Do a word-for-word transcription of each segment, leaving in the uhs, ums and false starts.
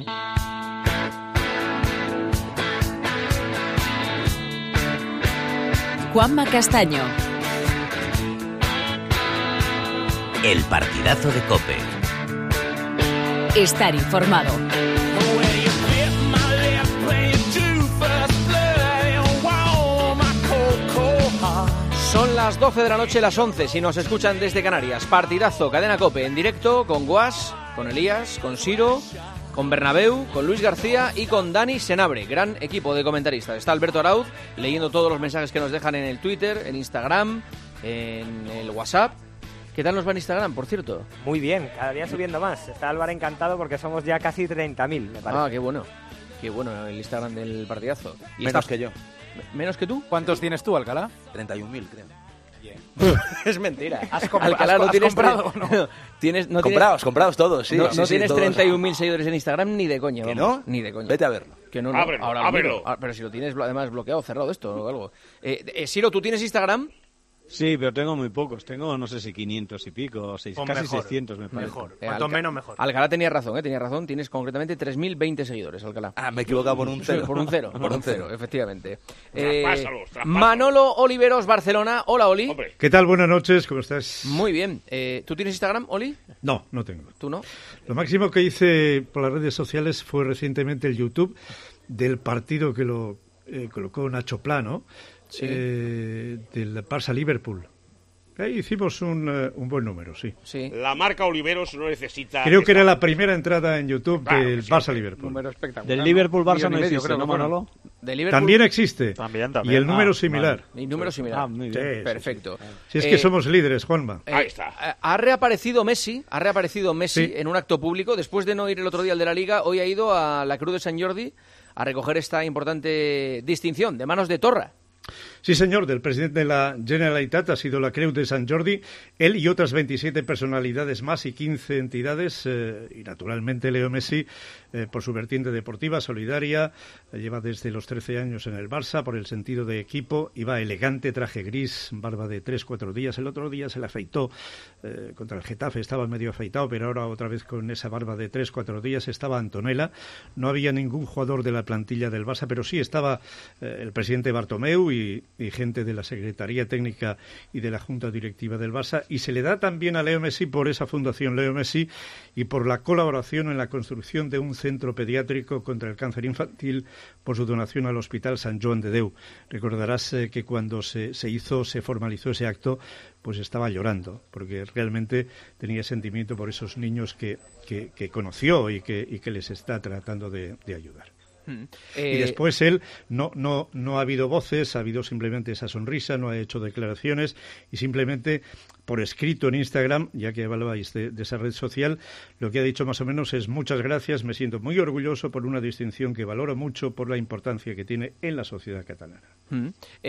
Juanma Castaño. El partidazo de COPE. Estar informado. Son las doce de la noche, las once, si nos escuchan desde Canarias. Partidazo, cadena COPE, en directo, con Guas, con Elías, con Siro, con Bernabéu, con Luis García y con Dani Senabre. Gran equipo de comentaristas. Está Alberto Arauz leyendo todos los mensajes que nos dejan en el Twitter, en Instagram, en el WhatsApp. ¿Qué tal nos va en Instagram, por cierto? Muy bien, cada día subiendo más. Está Álvaro encantado porque somos ya casi treinta mil, me parece. Ah, qué bueno. Qué bueno el Instagram del partidazo. ¿Y Menos estás... que yo. ¿Menos que tú? ¿Cuántos tienes tú, Alcalá? treinta y un mil, creo. Bien. Es mentira. ¿Has, comp- Alcalá, has, no has tienes comprado tre- no? no, tienes, no comprados, tienes... comprados todos, sí. No, sí, no sí, tienes todos. treinta y un mil seguidores en Instagram ni de coña. ¿Que vamos. no? Ni de coña. Vete a verlo. Que no, no. Ábrelo, Ahora ábrelo. Ah, pero si lo tienes además bloqueado, cerrado esto o algo. Eh, eh, Siro, ¿tú tienes Instagram? Sí, pero tengo muy pocos. Tengo, no sé si quinientos y pico, seis, O casi mejor, seiscientos me parece. Mejor. Eh, Cuanto Alca... menos, mejor. Alcalá tenía razón, ¿eh? Tenía razón. Tienes concretamente tres mil veinte seguidores, Alcalá. Ah, me he equivocado por un cero. Sí, por un cero. por un cero, efectivamente. Traspásalos, traspásalos. Manolo Oliveros, Barcelona. Hola, Oli. Hombre. ¿Qué tal? Buenas noches, ¿cómo estás? Muy bien. Eh, ¿Tú tienes Instagram, Oli? No, no tengo. ¿Tú no? Lo máximo que hice por las redes sociales fue recientemente el YouTube del partido que lo eh, colocó Nacho Plano, Sí. eh, del Barça-Liverpool. Ahí hicimos un, uh, un buen número, sí. Sí. La marca Oliveros no necesita... Creo que esta- era la primera entrada en YouTube Claro del que sí. Barça-Liverpool. Número espectacular. Del Liverpool-Barça no Millón y medio, existe, creo ¿no, que fueron. Manolo? De Liverpool. También existe. También, también. Y el número Ah, similar. Y número similar. Ah, muy bien. Sí, sí, Perfecto. Si es Eh, que somos líderes, Juanma. eh, Ahí está. eh, Ha reaparecido Messi, ha reaparecido Messi Sí. en un acto público. Después de no ir el otro día al de la Liga, hoy ha ido a la Cruz de Sant Jordi a recoger esta importante distinción de manos de Torra. Sí, señor, del presidente de la Generalitat ha sido la Creu de Sant Jordi, él y otras veintisiete personalidades más y quince entidades, eh, y naturalmente Leo Messi, eh, por su vertiente deportiva, solidaria, eh, lleva desde los trece años en el Barça, por el sentido de equipo, iba elegante, traje gris, barba de tres, cuatro días, el otro día se le afeitó eh, contra el Getafe, estaba medio afeitado, pero ahora otra vez con esa barba de tres, cuatro días estaba Antonella, no había ningún jugador de la plantilla del Barça, pero sí estaba eh, el presidente Bartomeu y y gente de la Secretaría Técnica y de la Junta Directiva del Barça, y se le da también a Leo Messi por esa fundación Leo Messi y por la colaboración en la construcción de un centro pediátrico contra el cáncer infantil, por su donación al Hospital Sant Joan de Déu. Recordarás eh, que cuando se, se hizo, se formalizó ese acto, pues estaba llorando, porque realmente tenía sentimiento por esos niños que, que, que conoció y que, y que les está tratando de, de ayudar. Mm. Y Eh, después él, no, no, no ha habido voces, ha habido simplemente esa sonrisa, no ha hecho declaraciones y simplemente por escrito en Instagram, ya que hablabais de, de esa red social, lo que ha dicho más o menos es: muchas gracias, me siento muy orgulloso por una distinción que valoro mucho por la importancia que tiene en la sociedad catalana. mm.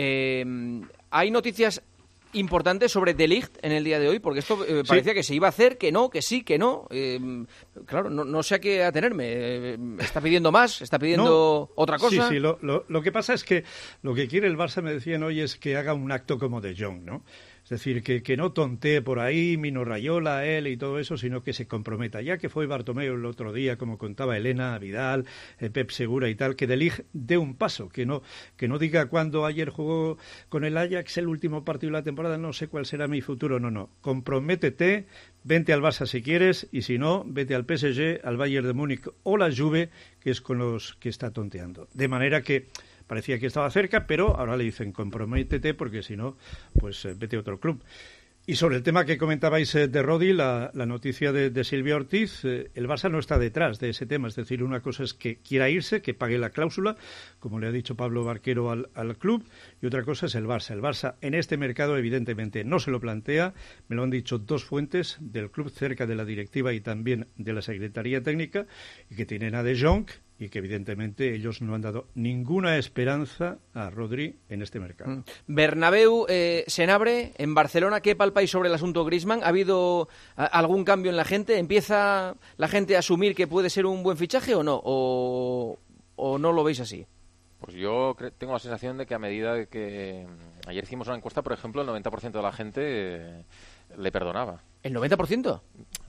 Eh, hay noticias importante sobre De Ligt en el día de hoy, porque esto eh, parecía que se iba a hacer, que no, que sí, que no. Eh, claro, no, no sé a qué atenerme. Eh, ¿Está pidiendo más? ¿Está pidiendo No, otra cosa? Sí, sí, lo, lo, lo que pasa es que lo que quiere el Barça, me decían hoy, es que haga un acto como De Jong, ¿no? Es decir, que, que no tontee por ahí, Mino Raiola, él y todo eso, sino que se comprometa. Ya que fue Bartomeu el otro día, como contaba Elena, Vidal, eh, Pep Segura y tal, que De Ligt dé un paso, que no, que no diga cuando ayer jugó con el Ajax el último partido de la temporada, no sé cuál será mi futuro, no, no. Comprométete, vente al Barça si quieres, y si no, vete al P S G, al Bayern de Múnich o la Juve, que es con los que está tonteando. De manera que parecía que estaba cerca, pero ahora le dicen comprométete porque si no, pues eh, vete a otro club. Y sobre el tema que comentabais eh, de Rodi, la, la noticia de, de Silvia Ortiz, eh, el Barça no está detrás de ese tema. Es decir, una cosa es que quiera irse, que pague la cláusula, como le ha dicho Pablo Barquero al, al club, y otra cosa es el Barça. El Barça en este mercado evidentemente no se lo plantea, me lo han dicho dos fuentes del club cerca de la directiva y también de la Secretaría Técnica, y que tienen a De Jong, y que evidentemente ellos no han dado ninguna esperanza a Rodri en este mercado. Bernabéu, eh, Senabre, en Barcelona, ¿qué palpáis sobre el asunto Griezmann? ¿Ha habido a, algún cambio en la gente? ¿Empieza la gente a asumir que puede ser un buen fichaje o no? ¿O, o no lo veis así? Pues yo cre- tengo la sensación de que a medida de que... Ayer hicimos una encuesta, por ejemplo, el noventa por ciento de la gente eh, le perdonaba. ¿El noventa por ciento?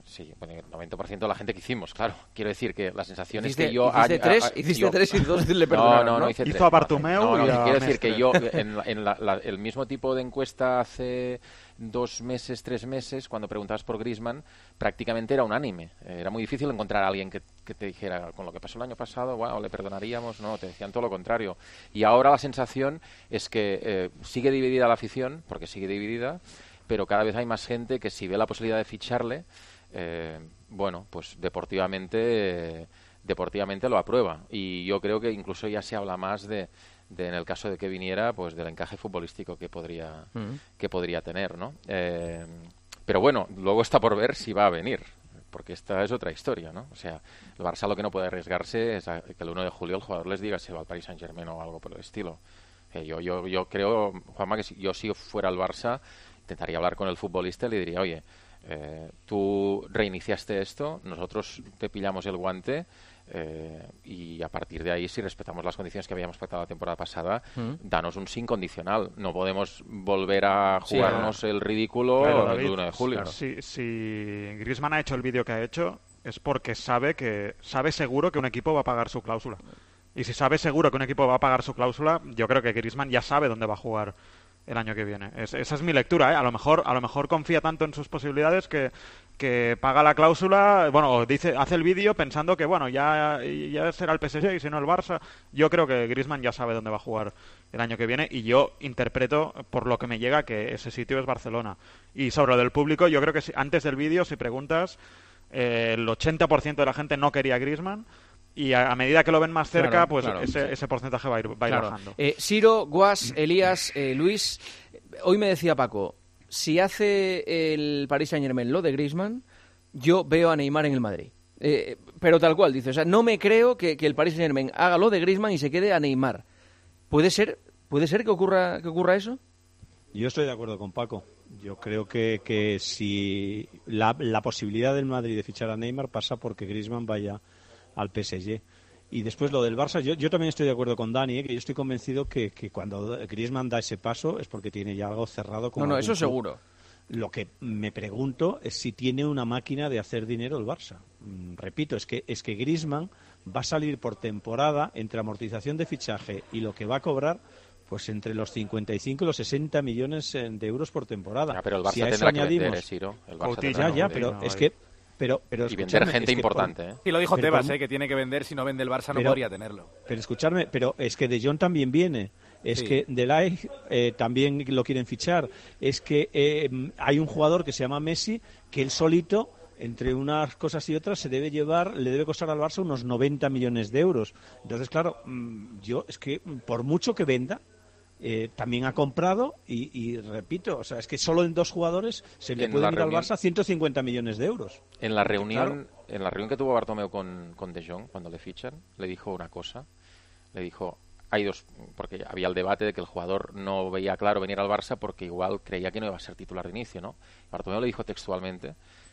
Sí, bueno, el noventa por ciento de la gente que hicimos, claro. Quiero decir que la sensación Hiciste, es que yo... hiciste a, tres, a, a, hiciste yo, tres y dos le perdonaron, no, no, ¿no? no hice Hizo tres. a Bartomeu no, no, y a quiero decir Mestre. que yo, en, la, en la, la, el mismo tipo de encuesta hace dos meses, tres meses, cuando preguntabas por Griezmann, prácticamente era unánime. Era muy difícil encontrar a alguien que, que te dijera, con lo que pasó el año pasado, bueno, le perdonaríamos. No, te decían todo lo contrario. Y ahora la sensación es que eh, sigue dividida la afición, porque sigue dividida, pero cada vez hay más gente que si ve la posibilidad de ficharle, eh, bueno, pues deportivamente eh, deportivamente lo aprueba. Y yo creo que incluso ya se habla más de, de en el caso de que viniera, pues del encaje futbolístico que podría uh-huh. que podría tener, ¿no? Eh, pero bueno, luego está por ver si va a venir, porque esta es otra historia, ¿no? O sea, el Barça lo que no puede arriesgarse es a que el uno de julio el jugador les diga si va al Paris Saint-Germain o algo por el estilo. Eh, yo, yo, yo creo, Juanma, que si yo si fuera al Barça intentaría hablar con el futbolista y le diría, oye, Eh, tú reiniciaste esto, nosotros te pillamos el guante eh, y a partir de ahí, si respetamos las condiciones que habíamos pactado la temporada pasada, mm. danos un sí incondicional. No podemos volver a jugarnos sí, el ridículo claro, el uno de julio. Claro. Si, si Griezmann ha hecho el vídeo que ha hecho es porque sabe que sabe seguro que un equipo va a pagar su cláusula. Y si sabe seguro que un equipo va a pagar su cláusula, yo creo que Griezmann ya sabe dónde va a jugar el año que viene. Es, esa es mi lectura, ¿eh? A lo mejor, a lo mejor confía tanto en sus posibilidades que, que paga la cláusula, bueno, dice, hace el vídeo pensando que, bueno, ya, ya será el P S G y si no el Barça. Yo creo que Griezmann ya sabe dónde va a jugar el año que viene y yo interpreto, por lo que me llega, que ese sitio es Barcelona. Y sobre lo del público, yo creo que si, antes del vídeo, si preguntas, eh, el ochenta por ciento de la gente no quería a Griezmann. Y a, a medida que lo ven más cerca, claro, pues claro, ese, sí. ese porcentaje va a ir, va a ir claro. bajando. Eh, Siro, Guas, Elías, eh, Luis, hoy me decía Paco, si hace el Paris Saint-Germain lo de Griezmann, yo veo a Neymar en el Madrid. Eh, pero tal cual, dice, o sea, no me creo que, que el Paris Saint-Germain haga lo de Griezmann y se quede a Neymar. ¿Puede ser, puede ser que ocurra, que ocurra eso? Yo estoy de acuerdo con Paco. Yo creo que, que si la, la posibilidad del Madrid de fichar a Neymar pasa porque Griezmann vaya al P S G. Y después lo del Barça, yo, yo también estoy de acuerdo con Dani, ¿eh? Que yo estoy convencido que, que cuando Griezmann da ese paso es porque tiene ya algo cerrado con No, no, algún eso club. seguro. Lo que me pregunto es si tiene una máquina de hacer dinero el Barça. Mm, repito, es que es que Griezmann va a salir por temporada entre amortización de fichaje y lo que va a cobrar, pues entre los cincuenta y cinco y los sesenta millones de euros por temporada. Ya, pero el Barça si a tendrá eso que añadimos... vender, ¿eh, Ciro? El Barça Coutinho, tendrá ya, ya, que pero vender. es que Pero, pero y vender gente es que importante, por, ¿eh? Y lo dijo pero Tebas, por, ¿eh? Que tiene que vender, si no vende el Barça no pero, podría tenerlo. Pero escuchadme, pero es que De Jong también viene. Es sí. que De Ligt eh, también lo quieren fichar. Es que eh, hay un jugador que se llama Messi, que él solito, entre unas cosas y otras, se debe llevar, le debe costar al Barça unos noventa millones de euros. Entonces, claro, yo es que por mucho que venda, Eh, también ha comprado y, y repito, o sea, es que solo en dos jugadores se le pueden ir al Barça ciento cincuenta millones de euros. En la reunión, claro. en la reunión que tuvo Bartomeu con, con De Jong cuando le fichan, le dijo una cosa, le dijo, hay dos, porque había el debate de que el jugador no veía claro venir al Barça porque igual creía que no iba a ser titular de inicio, ¿no? Bartomeu le dijo textualmente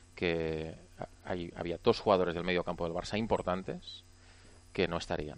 que hay, había dos jugadores del medio campo del Barça importantes que no estarían.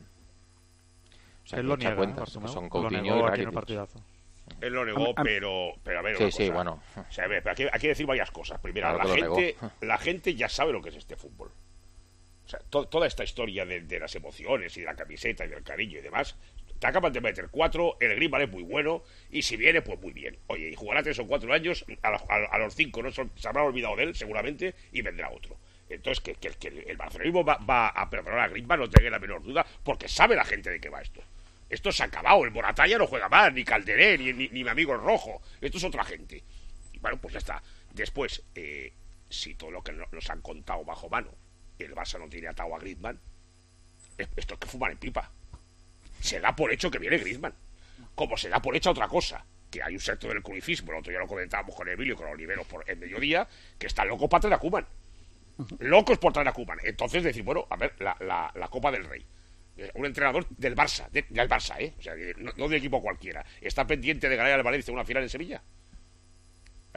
O sea, él lo niega, cuentas, ¿eh? que son Lo Coutinho negó y aquí en el Rakitic. partidazo. Él lo negó, pero, pero a ver, sí, una sí, cosa. bueno. O sea, a ver, aquí hay que decir varias cosas. Primero, Claro la, que lo gente, negó. la gente ya sabe lo que es este fútbol. O sea, to, toda esta historia de, de las emociones y de la camiseta y del cariño y demás, te acaban de meter cuatro, el Griezmann es muy bueno, y si viene, pues muy bien. Oye, y jugará tres o cuatro años, a, a, a los cinco no son, se habrán olvidado de él, seguramente, y vendrá otro. Entonces, que, que, que el barcelonismo va, va a perdonar a Griezmann, no tenga la menor duda, porque sabe la gente de qué va esto. Esto se ha acabado, el Morata ya no juega más, ni Calderé, ni, ni, ni mi amigo el Rojo. Esto es otra gente. Y bueno, pues ya está. Después, eh, si todo lo que nos han contado bajo mano, el Barça no tiene atado a Griezmann, esto es que fuman en pipa. Se da por hecho que viene Griezmann. Como se da por hecho otra cosa, que hay un sector del cruyffismo, el otro día lo comentábamos con Emilio y con Oliveros por el mediodía, que están locos para traer a Koeman. Locos por traer a Koeman. Entonces decir, bueno, a ver, la, la, la Copa del Rey. Un entrenador del Barça, de, del Barça, ¿eh? O sea, no, no de equipo cualquiera. ¿Está pendiente de ganar al Valencia una final en Sevilla?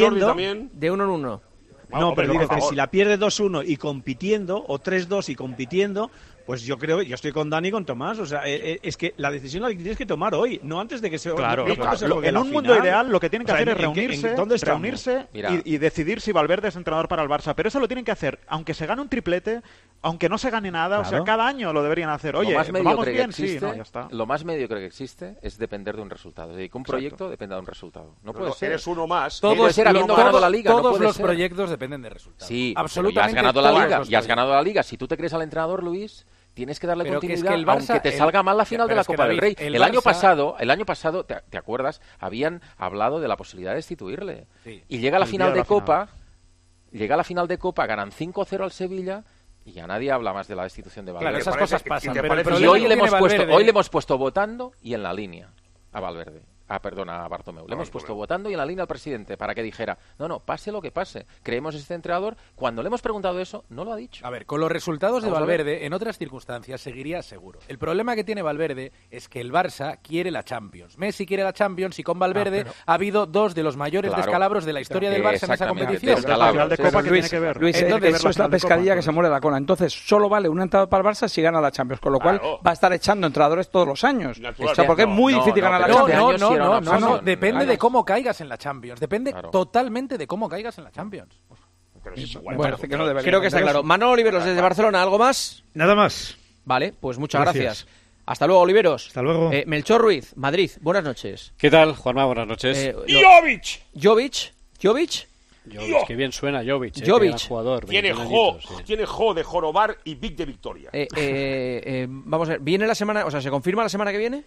compitiendo... también. De uno en uno. No, Hombre, pero por digo que favor. si la pierde dos uno y compitiendo, o tres dos y compitiendo, pues yo creo, yo estoy con Dani y con Tomás. O sea, eh, eh, es que la decisión la tienes que tomar hoy, no antes de que se Claro, no cuando se Lo- juegue en la un final. mundo ideal lo que tienen que O sea, hacer es ¿en qué- en reunirse, ¿dónde estamos? reunirse Mira. y, y decidir si Valverde es entrenador para el Barça. Pero eso lo tienen que hacer, aunque se gane un triplete, aunque no se gane nada, Claro. o sea, cada año lo deberían hacer. Oye, lo más ¿vamos mediocre que bien? existe, Sí, no, ya está. lo más mediocre que existe es depender de un resultado. Es decir, que un Exacto. proyecto dependa de un resultado. No puede No, ser. eres uno más. Todo Todos, puede ser habiendo todos- ganado la liga. no todos puede los ser. proyectos dependen de resultados. Sí, absolutamente. pero ya has ganado la todos liga. los Ya has proyectos. ganado la liga. Si tú te crees al entrenador, Luis, tienes que darle Pero que es continuidad, que el Barça- aunque te el- salga mal la final pero de la es que, Copa del David, Rey. el El, año Barça- pasado, el año pasado, ¿te, te acuerdas? Habían hablado de la posibilidad de destituirle. Sí. Y llega la El final día de de la final. Copa, llega la final de Copa, ganan cinco cero al Sevilla y ya nadie habla más de la destitución de Valverde. Claro, esas parece- cosas y pasan. te Pero el parece- Y problema hoy que le, hemos tiene puesto, Valverde- hoy le hemos puesto votando y en la línea a Valverde. Ah, perdona, a Bartomeu. Le hemos Bartomeu. puesto votando y en la línea al presidente para que dijera, no, no, pase lo que pase. Creemos este entrenador. Cuando le hemos preguntado eso, no lo ha dicho. A ver, con los resultados de Vamos a ver. Valverde, en otras circunstancias seguiría seguro. El problema que tiene Valverde es que el Barça quiere la Champions. Messi quiere la Champions y con Valverde Ah, pero- ha habido dos de los mayores Claro. descalabros de la historia del Barça en esa Exactamente, competición. descalabros. La final de Sí, Copa, sí, ¿qué Luis, tiene que ver? Luis, Tiene que ver eso es la final de pescadilla Copa, que se entonces. muere la cola. Entonces, solo vale una entrada para el Barça si gana la Champions, con lo cual Claro. va a estar echando entrenadores todos los años. Natural. O sea, porque es muy No, difícil no, ganar la pero No, este Champions. no, año no, sí era no, una no, no, opción. depende Ganas. de cómo caigas en la Champions. Depende Claro. totalmente de cómo caigas en la Champions. Pero es igual, Bueno, claro, que no debería. Creo que está claro. Manolo Oliveros desde Barcelona, ¿algo más? Nada más. Vale, pues muchas Gracias. gracias. Hasta luego, Oliveros. Hasta luego. Eh, Melchor Ruiz, Madrid, buenas noches. ¿Qué tal, Juanma? Buenas noches. Eh, lo- Jovic Jovic, Jovic, Jovic, qué bien suena Jovic. eh, Jovic. qué gran jugador. tiene veintiún jo, añitos, sí. tiene jo de jorobar y Vic de victoria. eh, eh, eh, vamos a ver, ¿viene la semana, o sea, se confirma la semana que viene?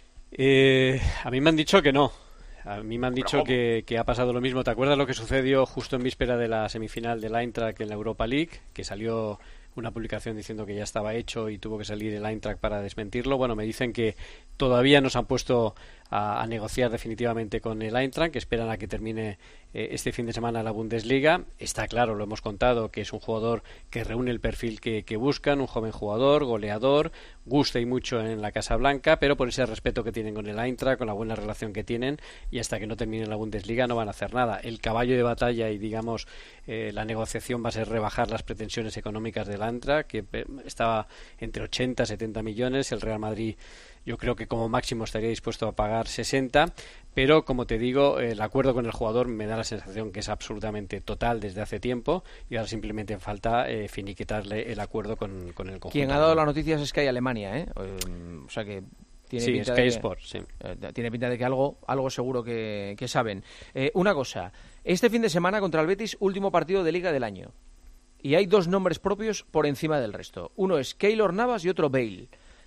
Eh, a mí me han dicho que no. A mí me han dicho ¿cómo? que, que ha pasado lo mismo. ¿Te acuerdas lo que sucedió justo en víspera de la semifinal del Eintracht en la Europa League? Que salió una publicación diciendo que ya estaba hecho y tuvo que salir el Eintracht para desmentirlo. Bueno, me dicen que todavía no se han puesto a, a negociar definitivamente con el Eintracht, que esperan a que termine eh, este fin de semana la Bundesliga. Está claro, lo hemos contado, que es un jugador que reúne el perfil que, que buscan, un joven jugador, goleador, gusta y mucho en la Casa Blanca, pero por ese respeto que tienen con el Eintracht, con la buena relación que tienen, y hasta que no termine la Bundesliga no van a hacer nada. El caballo de batalla y, digamos, eh, la negociación va a ser rebajar las pretensiones económicas del Eintracht, que eh, estaba entre ochenta y setenta millones. El Real Madrid, yo creo que como máximo estaría dispuesto a pagar sesenta, pero como te digo, el acuerdo con el jugador me da la sensación que es absolutamente total desde hace tiempo y ahora simplemente falta eh, finiquitarle el acuerdo con, con el conjunto. Quien ha dado las noticias es Sky Alemania, ¿eh? Eh, O sea que tiene Sí, pinta Sky de que, Sports, sí. eh, tiene pinta de que algo, algo seguro que, que saben. Eh, una cosa, este fin de semana contra el Betis, último partido de Liga del año. Y hay dos nombres propios por encima del resto. Uno es Keylor Navas y otro Bale.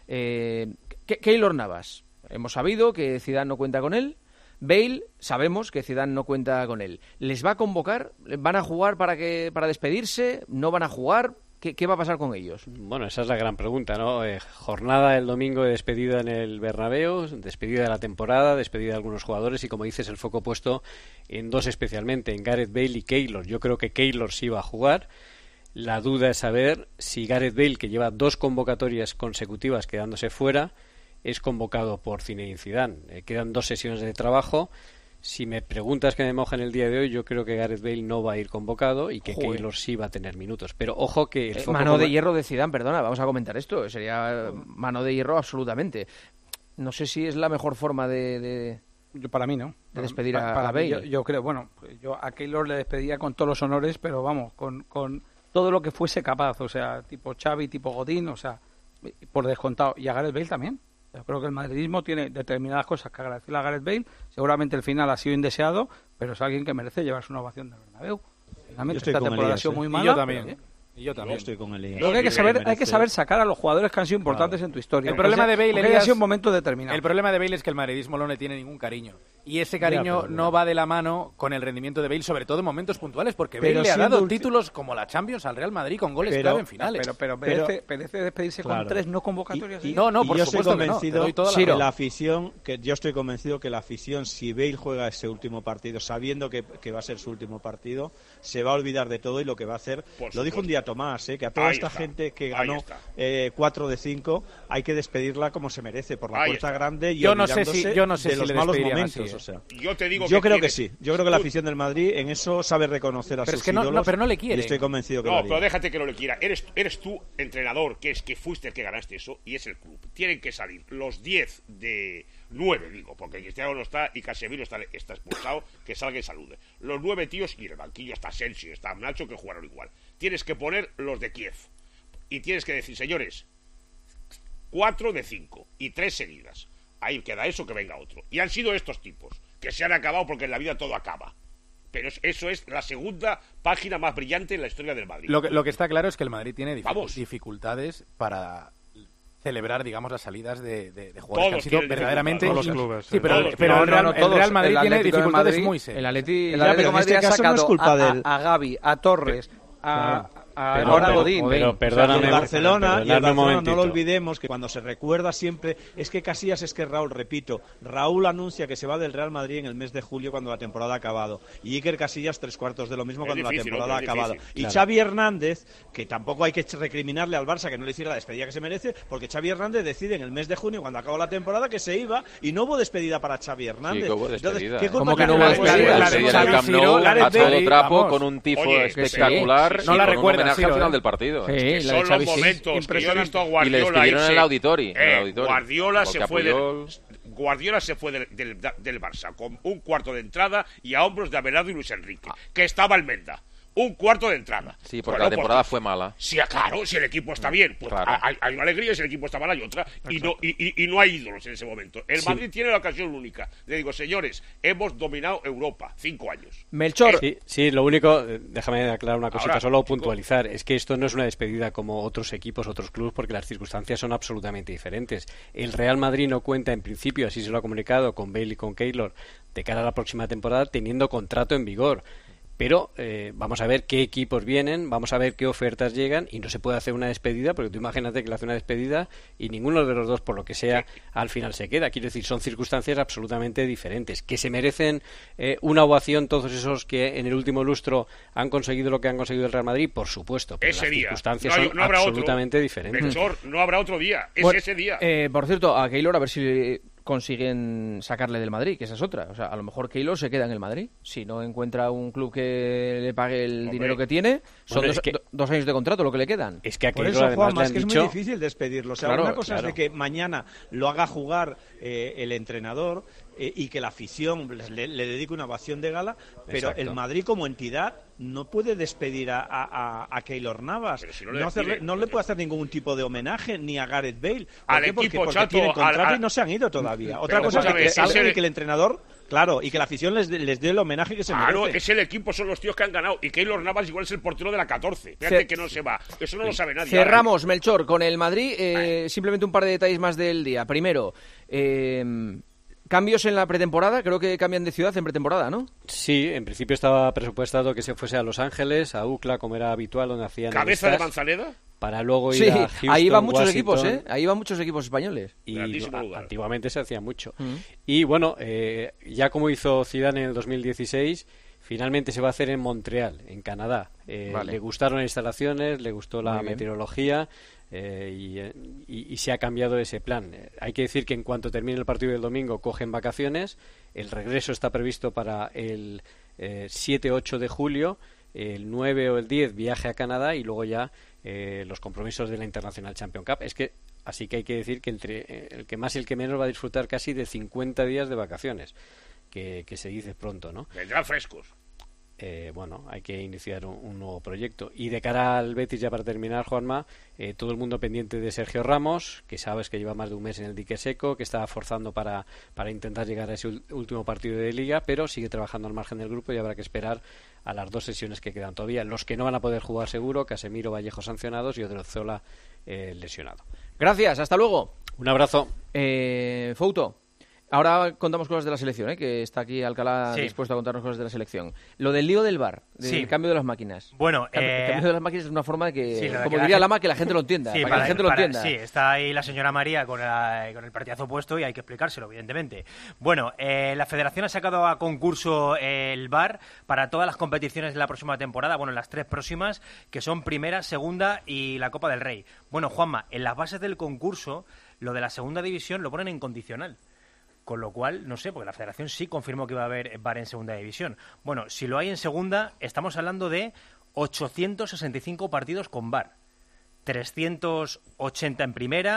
Eh, Ke- Keylor Navas, hemos sabido que Zidane no cuenta con él. Bale, sabemos que Zidane no cuenta con él. ¿Les va a convocar? ¿Van a jugar para que para despedirse? ¿No van a jugar? ¿Qué, qué va a pasar con ellos? Bueno, esa es la gran pregunta, ¿no? Eh, jornada el domingo de despedida en el Bernabéu, despedida de la temporada, despedida de algunos jugadores y, como dices, el foco puesto en dos especialmente, en Gareth Bale y Keylor. Yo creo que Keylor sí va a jugar. La duda es saber si Gareth Bale, que lleva dos convocatorias consecutivas quedándose fuera, es convocado por Zinedine Zidane. Eh, quedan dos sesiones de trabajo. Si me preguntas que me moja en el día de hoy, yo creo que Gareth Bale no va a ir convocado y que Joder. Keylor sí va a tener minutos. Pero ojo que el Eh, foco mano como- de hierro de Zidane, perdona, vamos a comentar esto. Sería mano de hierro absolutamente. No sé si es la mejor forma de... de... Yo, para mí no. De despedir Pa- a- para a mí, Bale. Yo, yo creo, bueno, pues yo a Keylor le despedía con todos los honores, pero vamos, con, con todo lo que fuese capaz, o sea, tipo Xavi, tipo Godín, o sea, por descontado. Y a Gareth Bale también. Yo creo que el madridismo tiene determinadas cosas que agradecerle a Gareth Bale. Seguramente el final ha sido indeseado, pero es alguien que merece llevarse una ovación del Bernabéu. Finalmente, estoy esta con temporada ha Elías, sido ¿eh? muy Y mala. yo también. pero, ¿eh? Y yo también. Yo estoy con Elías. Creo que hay que saber, hay que Merece- saber sacar a los jugadores que han sido importantes en tu historia. El problema de Bale, porque Elías, ha sido un momento determinado. El problema de Bale es que el madridismo no le tiene ningún cariño. Y ese cariño pero- no va de la mano con el rendimiento de Bale, sobre todo en momentos puntuales, porque Pero Bale le ha siendo dado ulti- títulos como la Champions al Real Madrid con goles Pero- clave en finales. Pero, pero, Pero- merece, merece despedirse Claro. con tres no convocatorias. Y- ¿sí? No, no, y por yo estoy supuesto que no, convencido te doy toda la que razón. la afición, que yo estoy convencido que la afición, si Bale juega ese último partido, sabiendo que, que va a ser su último partido, se va a olvidar de todo y lo que va a hacer. Por Lo dijo supuesto. un día Tomás, ¿eh? Que a toda Ahí esta está. gente que Ahí ganó está. eh, cuatro de cinco hay que despedirla como se merece, por la Ahí puerta está. grande y Yo no sé olvidándose si- yo no sé de si los le malos despedirían momentos. así, ¿eh? O sea. Yo te digo Yo creo que tienes- sí. Yo creo que la tú- afición del Madrid en eso sabe reconocer a Pero sus es que no- no, ídolos pero no le quieren. y estoy convencido que lo No, haría. pero déjate que no le quiera. Eres, eres tú, entrenador, que es que fuiste el que ganaste eso, y es el club. Tienen que salir los diez de nueve, digo, porque Cristiano no está y Casemiro está, está expulsado, que salga y salude. Los nueve tíos, y en el banquillo está Asensio, está Nacho, que jugaron igual. Tienes que poner los de Kiev. y tienes que decir, señores, cuatro de cinco y tres seguidas. Ahí queda eso, que venga otro. Y han sido estos tipos, que se han acabado porque en la vida todo acaba. Pero eso es la segunda página más brillante en la historia del Madrid. Lo que, lo que está claro es que el Madrid tiene dific- Vamos. dificultades para celebrar, digamos, las salidas de, de, de jugadores Todos que han sido tienen verdaderamente... Todos los clubes, Sí, sí. pero, Todos, pero no, el, Real, no, no, el Real todos. Madrid El tiene Atlético de dificultades Madrid- muy serias. El Atleti, El Ya, Atlético pero de en Madrid este ha caso no es sacado culpa a, de a, él. a Gavi, a Torres, a, a Pero- ahora pero- Godín. pero perdóname, Y el Barcelona, y el perdonadme un Barcelona, no momentito. lo olvidemos, que cuando se recuerda siempre es que Casillas es que Raúl, repito, Raúl anuncia que se va del Real Madrid en el mes de julio cuando la temporada ha acabado, y Iker Casillas tres cuartos de lo mismo Es cuando difícil, la temporada hombre, ha es acabado. difícil. Y Claro. Xavi Hernández, que tampoco hay que recriminarle al Barça que no le hiciera la despedida que se merece, porque Xavi Hernández decide en el mes de junio, cuando acabó la temporada, que se iba y no hubo despedida para Xavi Hernández. Sí, que hubo Entonces, despedida. ¿qué culpa ¿Cómo que no tiene hubo la despedida? La la despedida en el Camp Nou Gareth a todo Bale? trapo, vamos. con un tifo Oye, que espectacular sí, no y la con un recuerdas, homenaje Ciro, al final ¿eh? del partido. Sí, Que la de son Xavi, los sí. momentos que yo he visto a Y le Guardiola despidieron en irse- el auditorio. en el Eh, auditorio. Guardiola Porque se fue del, apoyó el- Guardiola se fue del, del, del Barça con un cuarto de entrada y a hombros de Abelardo y Luis Enrique, que estaba Almenda. Un cuarto de entrada. Sí, porque Bueno, la temporada pues, fue mala. Sí, claro, si el equipo está bien, pues Claro. hay, hay una alegría, si el equipo está mal hay otra, y no, y, y- y no hay ídolos en ese momento. El Sí. Madrid tiene la ocasión única. Le digo, señores, hemos dominado Europa, cinco años. Melchor, Sí, sí, lo único, eh, déjame aclarar una cosita, Ahora, solo chico. puntualizar, es que esto no es una despedida como otros equipos, otros clubes, porque las circunstancias son absolutamente diferentes. El Real Madrid no cuenta, en principio, así se lo ha comunicado, con Bale y con Keylor, de cara a la próxima temporada, teniendo contrato en vigor. Pero eh, vamos a ver qué equipos vienen, vamos a ver qué ofertas llegan y no se puede hacer una despedida, porque tú imagínate que le hace una despedida y ninguno de los dos, por lo que sea, al final se queda. Quiero decir, son circunstancias absolutamente diferentes. Que se merecen eh, una ovación todos esos que en el último lustro han conseguido lo que han conseguido el Real Madrid, por supuesto, pero Ese las día. circunstancias No hay- son no habrá otro. absolutamente diferentes. Melchor, no habrá otro día, es bueno, ese día. eh, por cierto, a Keylor a ver si consiguen sacarle del Madrid, que esa es otra. O sea, a lo mejor Keylor se queda en el Madrid. Si no encuentra un club que le pague el Hombre. dinero que tiene, son Bueno, dos, es que- do- dos años de contrato lo que le quedan. Es que a Por Keylor eso, además Juanma, le es han que es dicho... muy difícil despedirlo. O sea, Claro, una cosa claro. es de que mañana lo haga jugar eh, el entrenador eh, y que la afición le, le dedique una ovación de gala, pero Exacto. el Madrid como entidad no puede despedir a, a, a Keylor Navas. Pero si no le no, hacerle- despide. no le puede hacer ningún tipo de homenaje ni a Gareth Bale. ¿Por Al qué? Porque, equipo, porque Chato, tienen contrato al- al- y no se han ido todavía. Otra Pero cosa es de escúchame, que ese salgan le- y que el entrenador, claro, y que la afición les, dé- les dé el homenaje que se Claro, merece. es el equipo, son los tíos que han ganado. Y Keylor Navas igual es el portero de la catorce. Fíjate Ce- que no se va. Eso no lo sabe nadie. Cerramos, Melchor, con el Madrid. eh, simplemente un par de detalles más del día. Primero, eh, cambios en la pretemporada. Creo que cambian de ciudad en pretemporada, ¿no? Sí, en principio estaba presupuestado que se fuese a Los Ángeles, a U C L A, como era habitual, donde hacían el Cabeza de stage, Manzaneda. para luego ir Sí, a Houston, ahí van muchos Washington, equipos, ¿eh? Ahí van muchos equipos españoles. Y Grandísimo a- lugar. antiguamente se hacía mucho. Mm. Y bueno, eh, ya como hizo Zidane en el dos mil dieciséis, finalmente se va a hacer en Montreal, en Canadá. Eh, Vale. Le gustaron las instalaciones, le gustó la Muy bien. meteorología eh, y, eh, y- y se ha cambiado ese plan. Eh, hay que decir que en cuanto termine el partido del domingo cogen vacaciones. El regreso está previsto para el eh, siete ocho de julio. El nueve o el diez viaje a Canadá y luego ya eh, los compromisos de la International Champion Cup. Es que así que hay que decir que entre eh, el que más y el que menos va a disfrutar casi de cincuenta días de vacaciones, que, que se dice pronto, ¿no? Vendrán frescos. Eh, bueno, hay que iniciar un, un nuevo proyecto. Y de cara al Betis, ya para terminar, Juanma, eh, todo el mundo pendiente de Sergio Ramos, que sabes que lleva más de un mes en el dique seco, que está forzando para, para intentar llegar a ese ul- último partido de Liga, pero sigue trabajando al margen del grupo y habrá que esperar a las dos sesiones que quedan todavía. Los que no van a poder jugar seguro, Casemiro, Vallejo sancionados y Odriozola eh, lesionado. Gracias, hasta luego. Un abrazo. Eh, Fouto, ahora contamos cosas de la selección, ¿eh? Que está aquí Alcalá Sí. dispuesto a contarnos cosas de la selección. Lo del lío del bar, del Sí. cambio de las máquinas. Bueno, Cambio- eh, el cambio de las máquinas es una forma de que, Sí, lo de como que la diría gente- Lama, que la gente lo entienda. Sí, para, que la gente lo para- entienda. Sí, está ahí la señora María con, la- con el partidazo puesto y hay que explicárselo, evidentemente. Bueno, eh, la Federación ha sacado a concurso eh, el V A R para todas las competiciones de la próxima temporada, bueno, las tres próximas, que son Primera, Segunda y la Copa del Rey. Bueno, Juanma, en las bases del concurso, lo de la Segunda División lo ponen en condicional. Con lo cual, no sé, porque la Federación sí confirmó que iba a haber V A R en Segunda División. Bueno, si lo hay en Segunda, estamos hablando de ochocientos sesenta y cinco partidos con V A R. trescientos ochenta en Primera,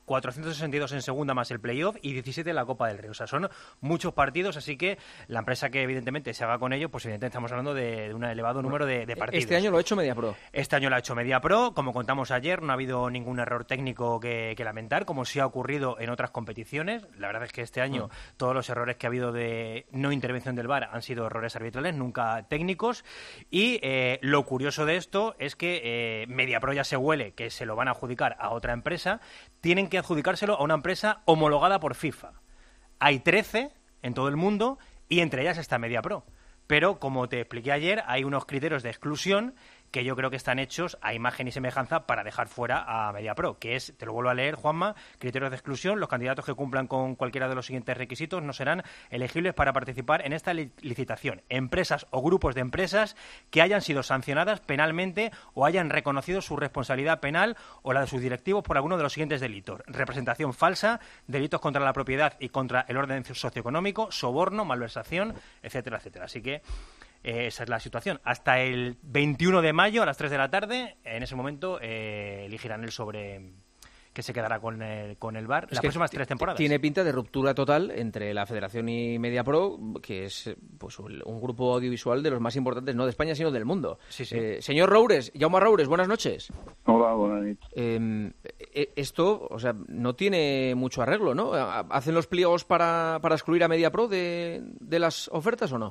cuatrocientos sesenta y dos en segunda más el playoff y diecisiete en la Copa del Rey. O sea, son muchos partidos, así que la empresa que evidentemente se haga con ello, pues evidentemente estamos hablando de, de un elevado número de, de partidos. Este año lo ha hecho MediaPro. Este año lo ha hecho MediaPro, como contamos ayer, no ha habido ningún error técnico que, que lamentar, como sí ha ocurrido en otras competiciones. La verdad es que este año ah. todos los errores que ha habido de no intervención del V A R han sido errores arbitrales, nunca técnicos. Y eh, lo curioso de esto es que eh, MediaPro ya se huele que se lo van a adjudicar a otra empresa. Tienen que adjudicárselo a una empresa homologada por FIFA. Hay trece en todo el mundo y entre ellas está MediaPro. Pero, como te expliqué ayer, hay unos criterios de exclusión que yo creo que están hechos a imagen y semejanza para dejar fuera a MediaPro, que es, te lo vuelvo a leer, Juanma, criterios de exclusión. Los candidatos que cumplan con cualquiera de los siguientes requisitos no serán elegibles para participar en esta li- licitación. Empresas o grupos de empresas que hayan sido sancionadas penalmente o hayan reconocido su responsabilidad penal o la de sus directivos por alguno de los siguientes delitos: representación falsa, delitos contra la propiedad y contra el orden socioeconómico, soborno, malversación, etcétera, etcétera. Así que Eh, esa es la situación. Hasta el veintiuno de mayo a las tres de la tarde, en ese momento eh, elegirán el sobre que se quedará con el, con el V A R las próximas tres temporadas. Tiene pinta de ruptura total entre la Federación y MediaPro, que es pues un grupo audiovisual de los más importantes, no de España, sino del mundo. Sí, sí. Eh, señor Roures, Jaume Roures, buenas noches. Hola, buenas noches. Eh, esto, o sea, no tiene mucho arreglo, ¿no? ¿Hacen los pliegos para, para excluir a MediaPro de, de las ofertas o no?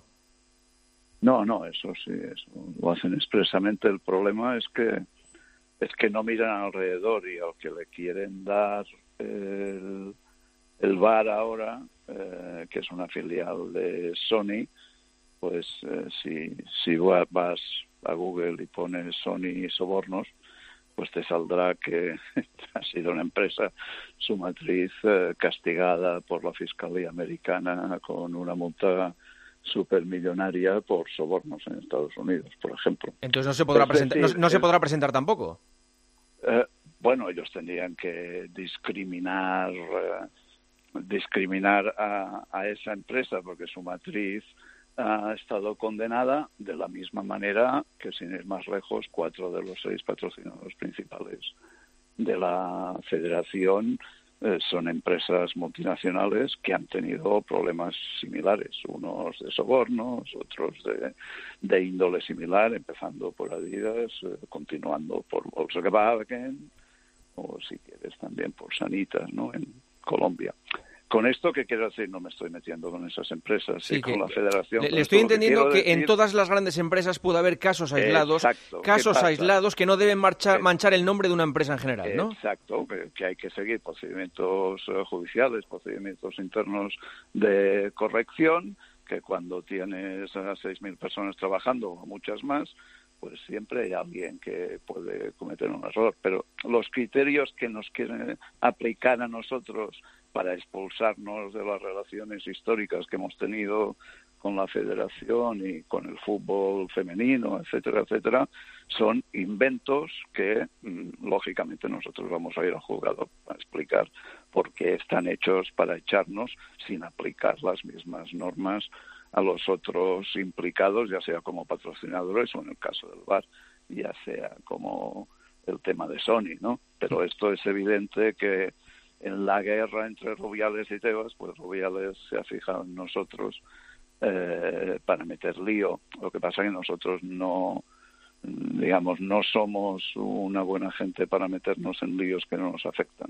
No, no, eso sí, eso lo hacen expresamente. El problema es que es que no miran alrededor y al que le quieren dar el, el V A R ahora, eh, que es una filial de Sony, pues eh, si, si vas a Google y pones Sony sobornos, pues te saldrá que ha sido una empresa, su matriz, eh, castigada por la Fiscalía Americana con una multa supermillonaria por sobornos en Estados Unidos, por ejemplo. Entonces no se podrá, es presentar, decir, no, no se es, podrá presentar tampoco. Eh, bueno, ellos tendrían que discriminar eh, discriminar a, a esa empresa porque su matriz ha estado condenada de la misma manera que, sin ir más lejos, cuatro de los seis patrocinadores principales de la federación Eh, son empresas multinacionales que han tenido problemas similares, unos de sobornos, otros de, de índole similar, empezando por Adidas, eh, continuando por Volkswagen o, si quieres, también por Sanitas, ¿no?, en Colombia. Con esto, ¿qué quiero decir? No me estoy metiendo con esas empresas, sí, con la federación. Le, le estoy entendiendo que, que decir... en todas las grandes empresas puede haber casos aislados, Exacto. casos aislados que no deben marchar, manchar el nombre de una empresa en general, ¿no? Exacto, que, que hay que seguir procedimientos uh, judiciales, procedimientos internos de corrección, que cuando tienes a seis mil personas trabajando o muchas más, pues siempre hay alguien que puede cometer un error. Pero los criterios que nos quieren aplicar a nosotros para expulsarnos de las relaciones históricas que hemos tenido con la federación y con el fútbol femenino, etcétera, etcétera, son inventos que, lógicamente, nosotros vamos a ir al juzgado a explicar por qué están hechos para echarnos sin aplicar las mismas normas a los otros implicados, ya sea como patrocinadores o, en el caso del V A R, ya sea como el tema de Sony, ¿no? Pero esto es evidente que en la guerra entre Rubiales y Tebas, pues Rubiales se ha fijado en nosotros eh, para meter lío. Lo que pasa es que nosotros no, digamos, no somos una buena gente para meternos en líos que no nos afectan.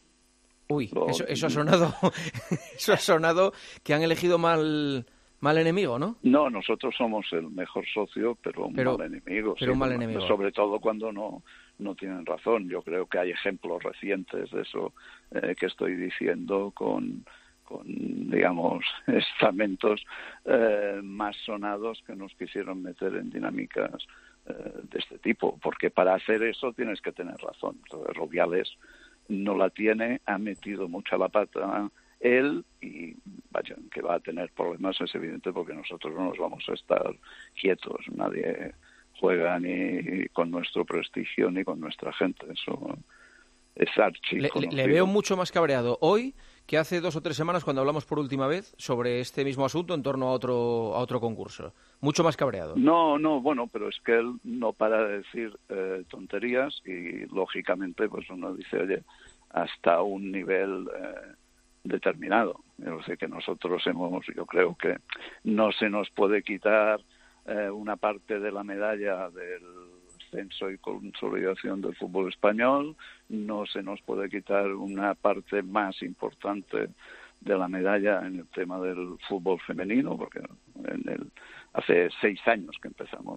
Uy, Lo, eso, eso ha sonado, eso ha sonado que han elegido mal, mal enemigo, ¿no? No, nosotros somos el mejor socio, pero un pero, mal enemigo. Pero sí, un mal enemigo. Sobre todo cuando no no tienen razón. Yo creo que hay ejemplos recientes de eso eh, que estoy diciendo con, con digamos, estamentos eh, más sonados que nos quisieron meter en dinámicas eh, de este tipo, porque para hacer eso tienes que tener razón. Entonces, Rubiales no la tiene, ha metido mucha la pata él y, vaya, que va a tener problemas es evidente porque nosotros no nos vamos a estar quietos, nadie juega ni con nuestro prestigio ni con nuestra gente, eso es archiconocido. Le, le veo mucho más cabreado hoy que hace dos o tres semanas cuando hablamos por última vez sobre este mismo asunto en torno a otro a otro concurso. Mucho más cabreado. No, no, bueno, pero es que él no para de decir eh, tonterías y, lógicamente, pues uno dice, oye, hasta un nivel eh, determinado. Yo sé que nosotros hemos, yo creo que no se nos puede quitar eh, una parte de la medalla del ascenso y consolidación del fútbol español, no se nos puede quitar una parte más importante de la medalla en el tema del fútbol femenino, porque en el, hace seis años que empezamos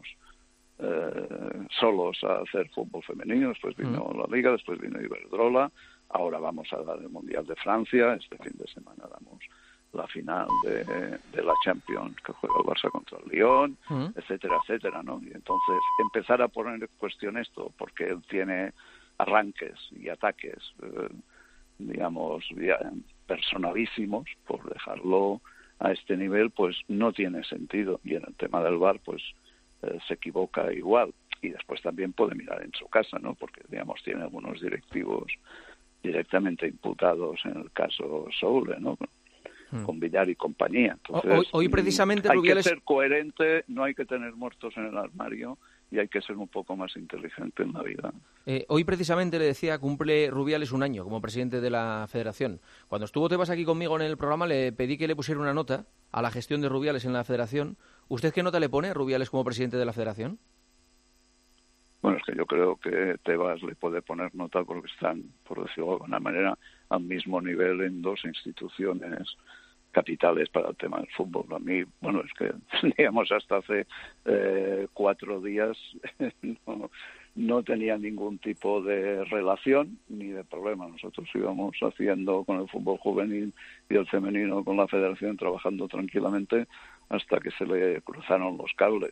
eh, solos a hacer fútbol femenino, después vino mm. la Liga, después vino Iberdrola, ahora vamos a dar el Mundial de Francia, este fin de semana damos la final de, de la Champions que juega el Barça contra el Lyon, mm. etcétera, etcétera, ¿no? Y entonces empezar a poner en cuestión esto, porque él tiene arranques y ataques, eh, digamos, personalísimos, por dejarlo a este nivel, pues no tiene sentido. Y en el tema del V A R, pues eh, se equivoca igual. Y después también puede mirar en su casa, ¿no? Porque, digamos, tiene algunos directivos directamente imputados en el caso Soule, ¿no? Con Villar y compañía. Entonces, hoy, hoy precisamente hay Rubiales... que ser coherente, no hay que tener muertos en el armario y hay que ser un poco más inteligente en la vida. Eh, hoy precisamente le decía, cumple Rubiales un año como presidente de la Federación. Cuando estuvo Tebas aquí conmigo en el programa le pedí que le pusiera una nota a la gestión de Rubiales en la Federación. ¿Usted qué nota le pone a Rubiales como presidente de la Federación? Bueno, es que yo creo que Tebas le puede poner nota porque están, por decirlo de alguna manera, al mismo nivel en dos instituciones capitales para el tema del fútbol. A mí, bueno, es que, digamos, hasta hace eh, cuatro días no, no tenía ningún tipo de relación ni de problema. Nosotros íbamos haciendo con el fútbol juvenil y el femenino con la Federación, trabajando tranquilamente hasta que se le cruzaron los cables.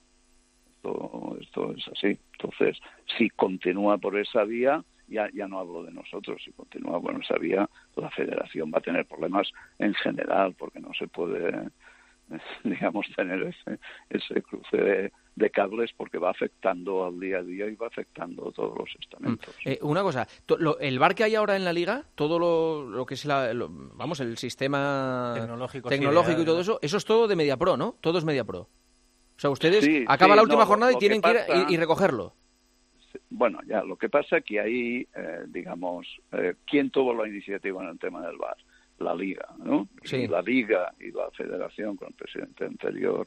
Esto, esto es así. Entonces, si continúa por esa vía, ya, ya no hablo de nosotros, si continúa por esa vía, la Federación va a tener problemas en general, porque no se puede, digamos, tener ese, ese cruce de, de cables, porque va afectando al día a día y va afectando a todos los estamentos. Eh, una cosa, to, lo, el V A R que hay ahora en la Liga, todo lo, lo que es la, lo, vamos, el sistema tecnológico, tecnológico sí, y todo eso, eso es todo de MediaPro, ¿no? Todo es MediaPro. O sea, ustedes sí, acaba sí, la última no, jornada lo, y tienen que, que pasa, ir y, y recogerlo. Bueno, ya, lo que pasa es que ahí, eh, digamos, eh, ¿quién tuvo la iniciativa en el tema del V A R? La Liga, ¿no? Sí. Y la Liga y la Federación, con el presidente anterior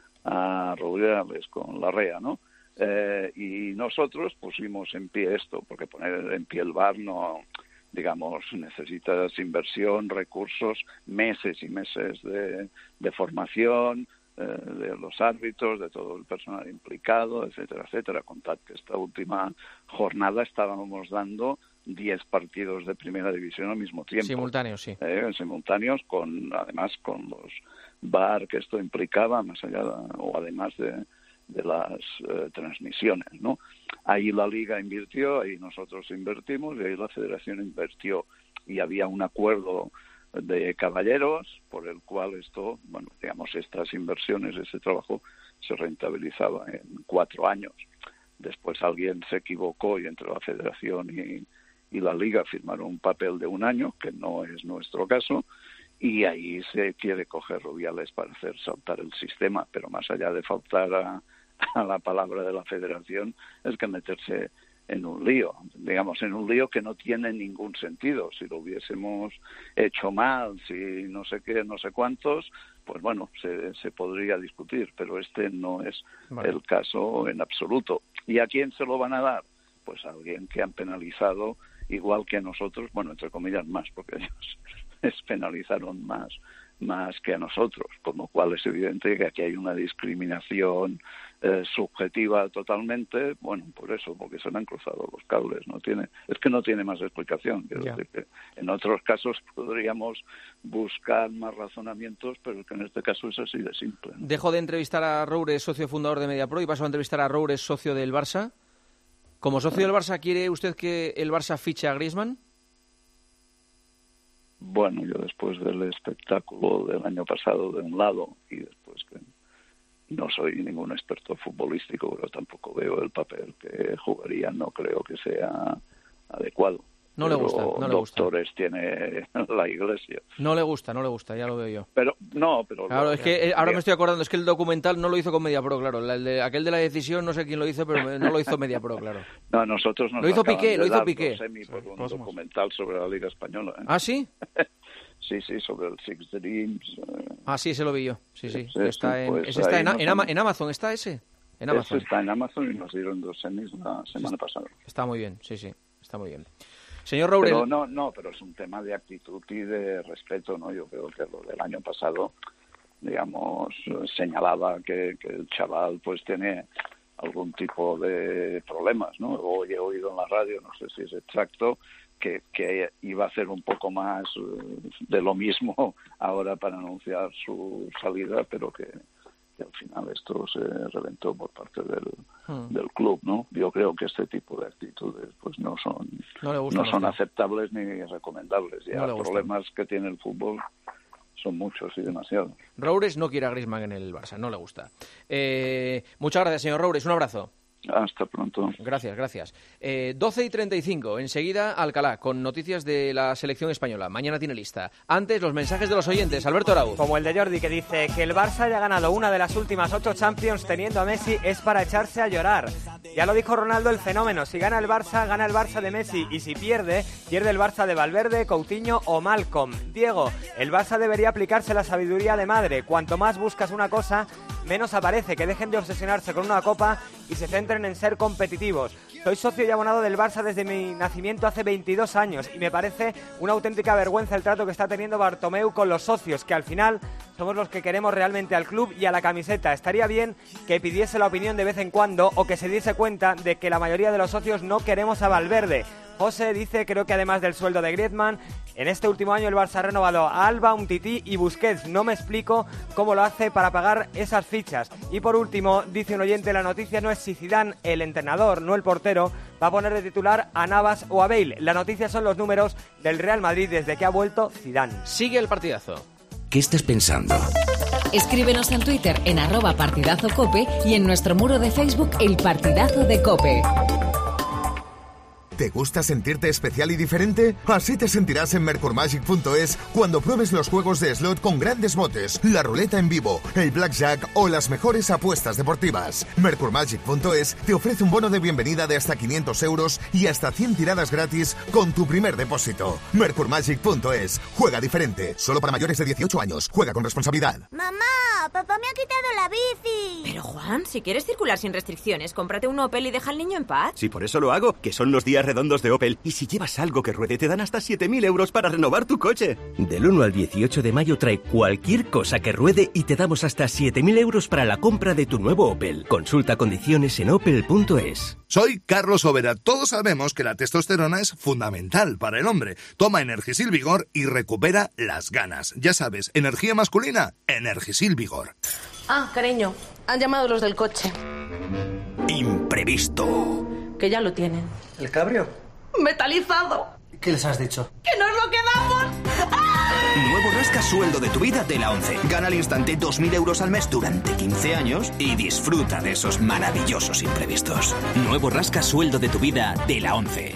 a Rubiales, con Larrea, ¿no? Eh, y nosotros pusimos en pie esto, porque poner en pie el V A R no, digamos, necesitas inversión, recursos, meses y meses de, de formación, de los árbitros, de todo el personal implicado, etcétera, etcétera. Contad que esta última jornada estábamos dando diez partidos de primera división al mismo tiempo. Simultáneos, sí. Eh, simultáneos, con además con los V A R que esto implicaba, más allá de, o además de, de las eh, transmisiones, ¿no? Ahí la Liga invirtió, ahí nosotros invertimos y ahí la Federación invirtió. Y había un acuerdo de caballeros, por el cual esto, bueno, digamos, estas inversiones, ese trabajo se rentabilizaba en cuatro años. Después alguien se equivocó y entre la Federación y, y la Liga firmaron un papel de un año, que no es nuestro caso, y ahí se quiere coger Rubiales para hacer saltar el sistema, pero más allá de faltar a, a la palabra de la Federación, es que meterse en un lío, digamos, en un lío que no tiene ningún sentido. Si lo hubiésemos hecho mal, si no sé qué, no sé cuántos, pues bueno, se, se podría discutir, pero este no es vale. el caso en absoluto. ¿Y a quién se lo van a dar? Pues a alguien que han penalizado igual que a nosotros, bueno, entre comillas más, porque ellos les penalizaron más más que a nosotros, con lo cual es evidente que aquí hay una discriminación eh, subjetiva totalmente, bueno, por eso, porque se le han cruzado los cables, no tiene, es que no tiene más explicación, quiero decir que en otros casos podríamos buscar más razonamientos, pero que en este caso es así de simple, ¿no? Dejo de entrevistar a Roures, socio fundador de MediaPro, y paso a entrevistar a Roures, socio del Barça. Como socio del Barça, ¿quiere usted que el Barça fiche a Griezmann? Bueno, yo después del espectáculo del año pasado de un lado y después que no soy ningún experto futbolístico, pero tampoco veo el papel que jugaría, no creo que sea adecuado. No le gusta, no le gusta. Doctores tiene la Iglesia. No le gusta, no le gusta, ya lo veo yo. Pero, no, pero... Claro, lo, es que eh, ahora me estoy acordando, es que el documental no lo hizo con Mediapro, claro. El de, aquel de la decisión, no sé quién lo hizo, pero no lo hizo Mediapro, claro. No, nosotros nos Lo hizo acaban Piqué, de lo hizo dar Piqué. los Emmy por un documental sobre la Liga Española. ¿eh? ¿Ah, sí? Sí, sí, sobre el Six Dreams. Eh... Ah, sí, ese lo vi yo. Sí, sí. sí está, sí, en, pues ese está en, nos... en, Ama, en Amazon, ¿está ese? En Amazon. Ese está en Amazon y nos dieron dos Emmys la semana pasada. Está muy bien, sí, sí, está muy bien. Señor Rourel. Pero no, no, pero es un tema de actitud y de respeto, ¿no? Yo creo que lo del año pasado, digamos, señalaba que, que el chaval pues tiene algún tipo de problemas, ¿no? Hoy he oído en la radio, no sé si es exacto, que, que iba a hacer un poco más de lo mismo ahora para anunciar su salida, pero que, que al final esto se reventó por parte del, hmm. del club, ¿no? Yo creo que este tipo de actitudes pues no son no, le gusta, no no son está. aceptables ni recomendables. Ya no los problemas que tiene el fútbol son muchos y demasiados. Roures no quiere a Griezmann en el Barça, no le gusta. Eh, muchas gracias, señor Roures, un abrazo. Hasta pronto. Gracias, gracias. Eh, doce y treinta y cinco, enseguida Alcalá, con noticias de la selección española. Mañana tiene lista. Antes, los mensajes de los oyentes. Alberto Arauz. Como el de Jordi, que dice que el Barça haya ganado una de las últimas ocho Champions teniendo a Messi es para echarse a llorar. Ya lo dijo Ronaldo el fenómeno. Si gana el Barça, gana el Barça de Messi. Y si pierde, pierde el Barça de Valverde, Coutinho o Malcolm. Diego, el Barça debería aplicarse la sabiduría de madre. Cuanto más buscas una cosa, menos aparece. Que dejen de obsesionarse con una copa y se centren en ser competitivos. Soy socio y abonado del Barça desde mi nacimiento hace veintidós años y me parece una auténtica vergüenza el trato que está teniendo Bartomeu con los socios, que al final somos los que queremos realmente al club y a la camiseta. Estaría bien que pidiese la opinión de vez en cuando o que se diese cuenta de que la mayoría de los socios no queremos a Valverde. José dice, creo que además del sueldo de Griezmann, en este último año el Barça ha renovado a Alba, Umtiti y Busquets. No me explico cómo lo hace para pagar esas fichas. Y por último, dice un oyente, la noticia no es si Zidane, el entrenador, no el portero, va a poner de titular a Navas o a Bale. La noticia son los números del Real Madrid desde que ha vuelto Zidane. Sigue el partidazo. ¿Qué estás pensando? Escríbenos en Twitter en arroba partidazo cope y en nuestro muro de Facebook El Partidazo de Cope. ¿Te gusta sentirte especial y diferente? Así te sentirás en mercur magic punto es cuando pruebes los juegos de slot con grandes botes, la ruleta en vivo, el blackjack o las mejores apuestas deportivas. mercur magic punto es te ofrece un bono de bienvenida de hasta quinientos euros y hasta cien tiradas gratis con tu primer depósito. mercur magic punto es. Juega diferente. Solo para mayores de dieciocho años. Juega con responsabilidad. ¡Mamá! ¡Papá me ha quitado la bici! Pero Juan, si quieres circular sin restricciones, cómprate un Opel y deja al niño en paz. Sí, por eso lo hago, que son los días redondos de Opel. Y si llevas algo que ruede, te dan hasta siete mil euros para renovar tu coche. Del uno al dieciocho de mayo trae cualquier cosa que ruede y te damos hasta siete mil euros para la compra de tu nuevo Opel. Consulta condiciones en opel punto es. Soy Carlos Overa. Todos sabemos que la testosterona es fundamental para el hombre. Toma Energisil Vigor y recupera las ganas. Ya sabes, energía masculina, Energisil Vigor. Ah, cariño, han llamado los del coche. Imprevisto. Que ya lo tienen. ¿El cabrio? ¡Metalizado! ¿Qué les has dicho? ¡Que nos lo quedamos! ¡Ah! Nuevo rasca sueldo de tu vida de la ONCE. Gana al instante dos mil euros al mes durante quince años y disfruta de esos maravillosos imprevistos. Nuevo rasca sueldo de tu vida de la ONCE.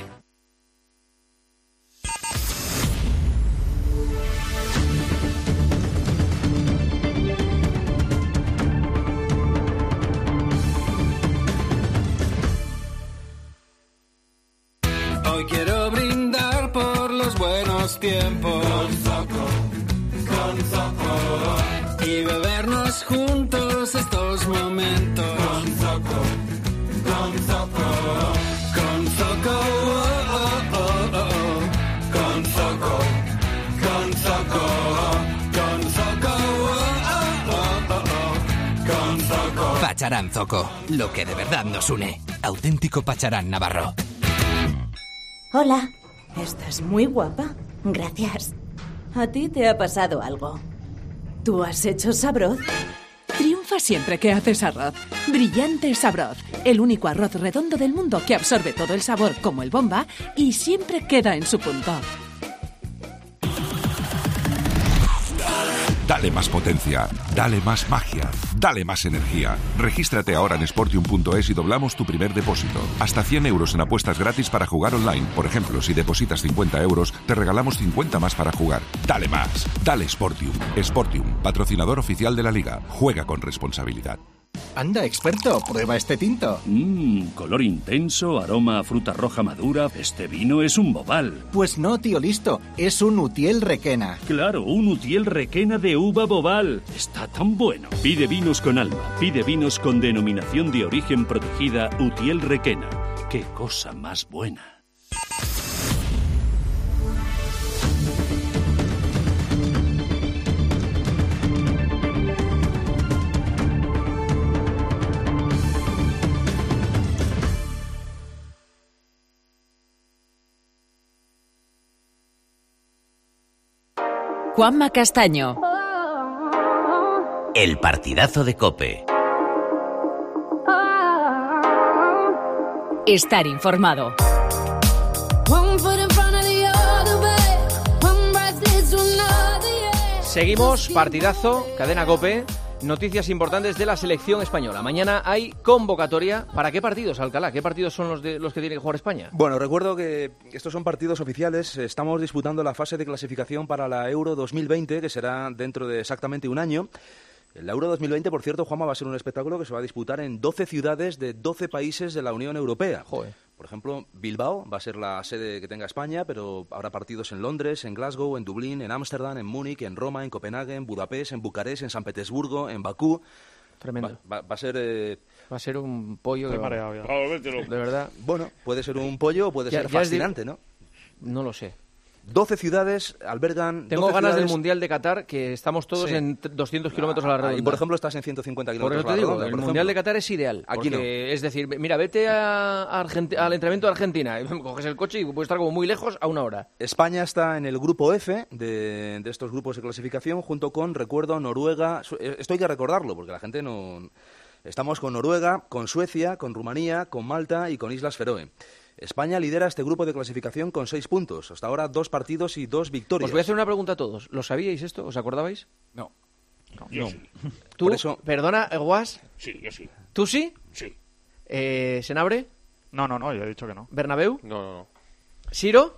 Hoy quiero brindar por los buenos tiempos con Zoco, con Zoco, y bebernos juntos estos momentos con Zoco, con Zoco, con Zoco, oh, oh, oh, oh. Con Zoco, con Zoco, con Zoco, oh, oh, oh, oh. Con Zoco. Pacharán Zoco, lo que de verdad nos une. Auténtico Pacharán Navarro. Hola, estás muy guapa. Gracias. ¿A ti te ha pasado algo? ¿Tú has hecho Sabroz? Triunfa siempre que haces arroz. Brillante Sabroz, el único arroz redondo del mundo que absorbe todo el sabor como el bomba y siempre queda en su punto. Dale más potencia, dale más magia, dale más energía. Regístrate ahora en sportium punto es y doblamos tu primer depósito. Hasta cien euros en apuestas gratis para jugar online. Por ejemplo, si depositas cincuenta euros, te regalamos cincuenta más para jugar. Dale más, dale Sportium. Sportium, patrocinador oficial de la Liga. Juega con responsabilidad. Anda, experto, prueba este tinto. Mmm, color intenso, aroma a fruta roja madura. Este vino es un bobal. Pues no, tío listo, es un Utiel Requena. Claro, un Utiel Requena de uva bobal. Está tan bueno. Pide vinos con alma, pide vinos con denominación de origen protegida Utiel Requena. ¡Qué cosa más buena! Juanma Castaño. El partidazo de COPE. Estar informado. Seguimos, partidazo, cadena COPE. Noticias importantes de la selección española. Mañana hay convocatoria. ¿Para qué partidos, Alcalá? ¿Qué partidos son los de los que tiene que jugar España? Bueno, recuerdo que estos son partidos oficiales. Estamos disputando la fase de clasificación para la Euro dos mil veinte, que será dentro de exactamente un año. La Euro dos mil veinte, por cierto, Juanma, va a ser un espectáculo que se va a disputar en doce ciudades de doce países de la Unión Europea. Joder. Por ejemplo, Bilbao va a ser la sede que tenga España, pero habrá partidos en Londres, en Glasgow, en Dublín, en Ámsterdam, en Múnich, en Roma, en Copenhague, en Budapest, en Bucarest, en San Petersburgo, en Bakú. Tremendo. Va, va, va a ser... Eh... Va a ser un pollo... Estoy que... mareado ya. De verdad. Bueno, puede ser un pollo o puede ya, ser ya fascinante, ¿no? No lo sé. doce ciudades albergan... Tengo doce ganas ciudades... del Mundial de Qatar, que estamos todos Sí. en doscientos kilómetros a la redonda. Y, por ejemplo, estás en ciento cincuenta Por kilómetros eso a te la digo, redonda. el por Mundial de ejemplo. Qatar es ideal. Aquí porque, no. Es decir, mira, vete a Argenti- al entrenamiento de Argentina, coges el coche y puedes estar como muy lejos a una hora. España está en el grupo F de, de estos grupos de clasificación, junto con, recuerdo, Noruega... Su- Esto hay que recordarlo, porque la gente no... Estamos con Noruega, con Suecia, con Rumanía, con Malta y con Islas Feroe. España lidera este grupo de clasificación con seis puntos. Hasta ahora dos partidos y dos victorias. Os voy a hacer una pregunta a todos. ¿Lo sabíais esto? ¿Os acordabais? No. Yo sí. ¿Tú? Por eso- Perdona, Guas. Sí, yo sí. ¿Tú sí? Sí. Eh, ¿Senabre? No, no, no, yo he dicho que no. ¿Bernabéu? No, no, no. ¿Siro?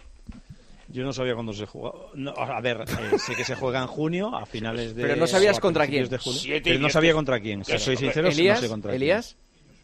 Yo no sabía cuándo se jugaba. No, a ver, eh, sé que se juega en junio, a finales de... Pero no sabías o a contra principios quién. de julio. Siete Pero y no diez. sabía contra quién. Si Claro, soy hombre. sincero, ¿Elías? no sé contra ¿Elías?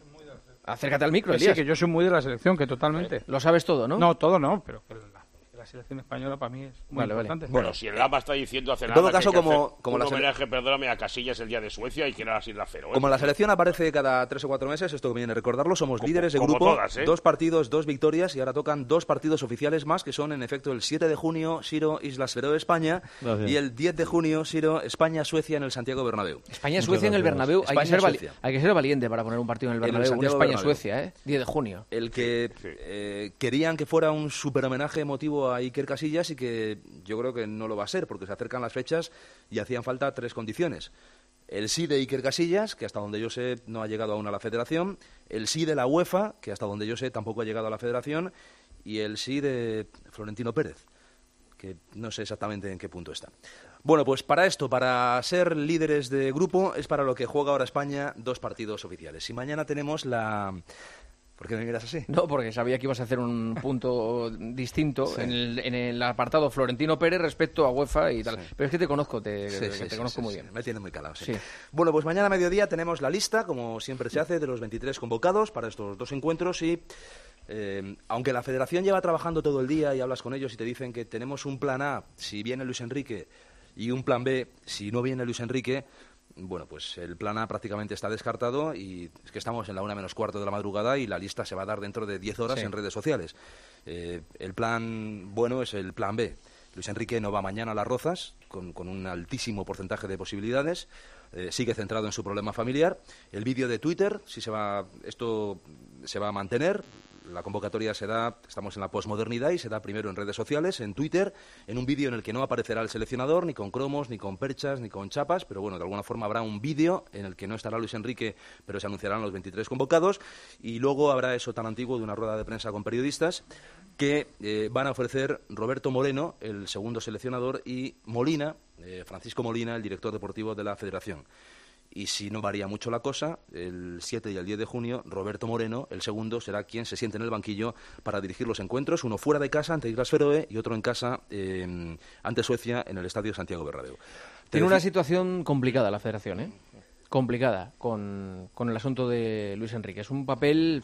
Acércate al micro, Que sí, Elías. que yo soy muy de la selección, que totalmente. Lo sabes todo, ¿no? No, todo no, pero que la, que la selección española para mí es muy Vale, vale. importante. Bueno, si el Lama está diciendo hace En nada todo caso, que hay que como- hacer como un la sele- homenaje, perdóname, a Casillas el día de Suecia y que era las Islas Feroe. Como la selección aparece cada tres o cuatro meses, esto conviene recordarlo, somos Como- líderes de como grupo, todas, ¿eh? dos partidos, dos victorias, y ahora tocan dos partidos oficiales más, que son en efecto el siete de junio, Siro, Islas Feroe, España, Gracias. y el diez de junio, Siro, España, Suecia, en el Santiago Bernabéu. España-Suecia en el gracias. Bernabéu. Hay que, ser vali- España-Suecia. hay que ser valiente para poner un partido en el En el Bernabéu. Un Santiago España-Suecia, ¿eh? diez de junio. El que eh, querían que fuera un super homenaje emotivo a Iker Casillas y que yo creo que no lo va a ser, porque se acercan las fechas y hacían falta tres condiciones. El sí de Iker Casillas, que hasta donde yo sé no ha llegado aún a la federación, el sí de la UEFA, que hasta donde yo sé tampoco ha llegado a la federación, y el sí de Florentino Pérez, que no sé exactamente en qué punto está. Bueno, pues para esto, para ser líderes de grupo, es para lo que juega ahora España dos partidos oficiales. Y mañana tenemos la... ¿Por qué me miras así? No, porque sabía que ibas a hacer un punto distinto Sí. en, el, en el apartado Florentino Pérez respecto a UEFA y tal. Sí. Pero es que te conozco, te, Sí, que sí, te sí, conozco sí, muy sí. bien. Me tiene muy calado, sí. Sí. Bueno, pues mañana a mediodía tenemos la lista, como siempre se hace, de los veintitrés convocados para estos dos encuentros y... Eh, aunque la federación lleva trabajando todo el día y hablas con ellos y te dicen que tenemos un plan A si viene Luis Enrique y un plan B si no viene Luis Enrique, bueno, pues el plan A prácticamente está descartado y es que estamos en la una menos cuarto de la madrugada y la lista se va a dar dentro de diez horas Sí. en redes sociales. Eh, el plan bueno es el plan B. Luis Enrique no va mañana a Las Rozas con, con un altísimo porcentaje de posibilidades. Eh, sigue centrado en su problema familiar. El vídeo de Twitter, si se va, esto se va a mantener. La convocatoria se da, estamos en la posmodernidad y se da primero en redes sociales, en Twitter, en un vídeo en el que no aparecerá el seleccionador, ni con cromos, ni con perchas, ni con chapas, pero bueno, de alguna forma habrá un vídeo en el que no estará Luis Enrique, pero se anunciarán los veintitrés convocados, y luego habrá eso tan antiguo de una rueda de prensa con periodistas. que eh, van a ofrecer Roberto Moreno, el segundo seleccionador, y Molina, eh, Francisco Molina, el director deportivo de la Federación. Y si no varía mucho la cosa, el siete y el diez de junio, Roberto Moreno, el segundo, será quien se siente en el banquillo para dirigir los encuentros, uno fuera de casa ante Islas Feroe y otro en casa eh, ante Suecia en el Estadio Santiago Bernabéu. Tiene una situación complicada la Federación, ¿eh? Complicada con, con el asunto de Luis Enrique. Es un papel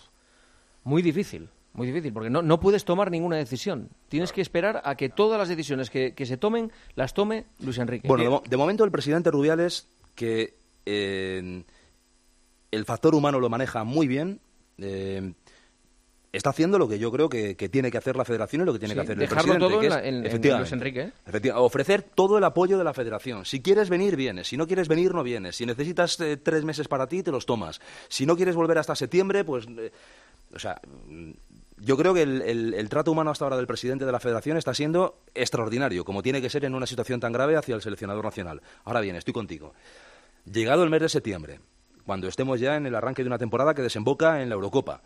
muy difícil, muy difícil, porque no, no puedes tomar ninguna decisión. Tienes que esperar a que todas las decisiones que, que se tomen, las tome Luis Enrique. Bueno, de, mo- de momento el presidente Rubiales, que eh, el factor humano lo maneja muy bien, eh, está haciendo lo que yo creo que, que tiene que hacer la Federación y lo que tiene Sí, que hacer el dejarlo presidente. todo que en es, la- en- en efectivamente, Luis Enrique, ¿eh? efectivamente, ofrecer todo el apoyo de la Federación. Si quieres venir, vienes. Si no quieres venir, no vienes. Si necesitas eh, tres meses para ti, te los tomas. Si no quieres volver hasta septiembre, pues... Eh, o sea... Yo creo que el, el, el trato humano hasta ahora del presidente de la Federación está siendo extraordinario, como tiene que ser en una situación tan grave hacia el seleccionador nacional. Ahora bien, estoy contigo. Llegado el mes de septiembre, cuando estemos ya en el arranque de una temporada que desemboca en la Eurocopa,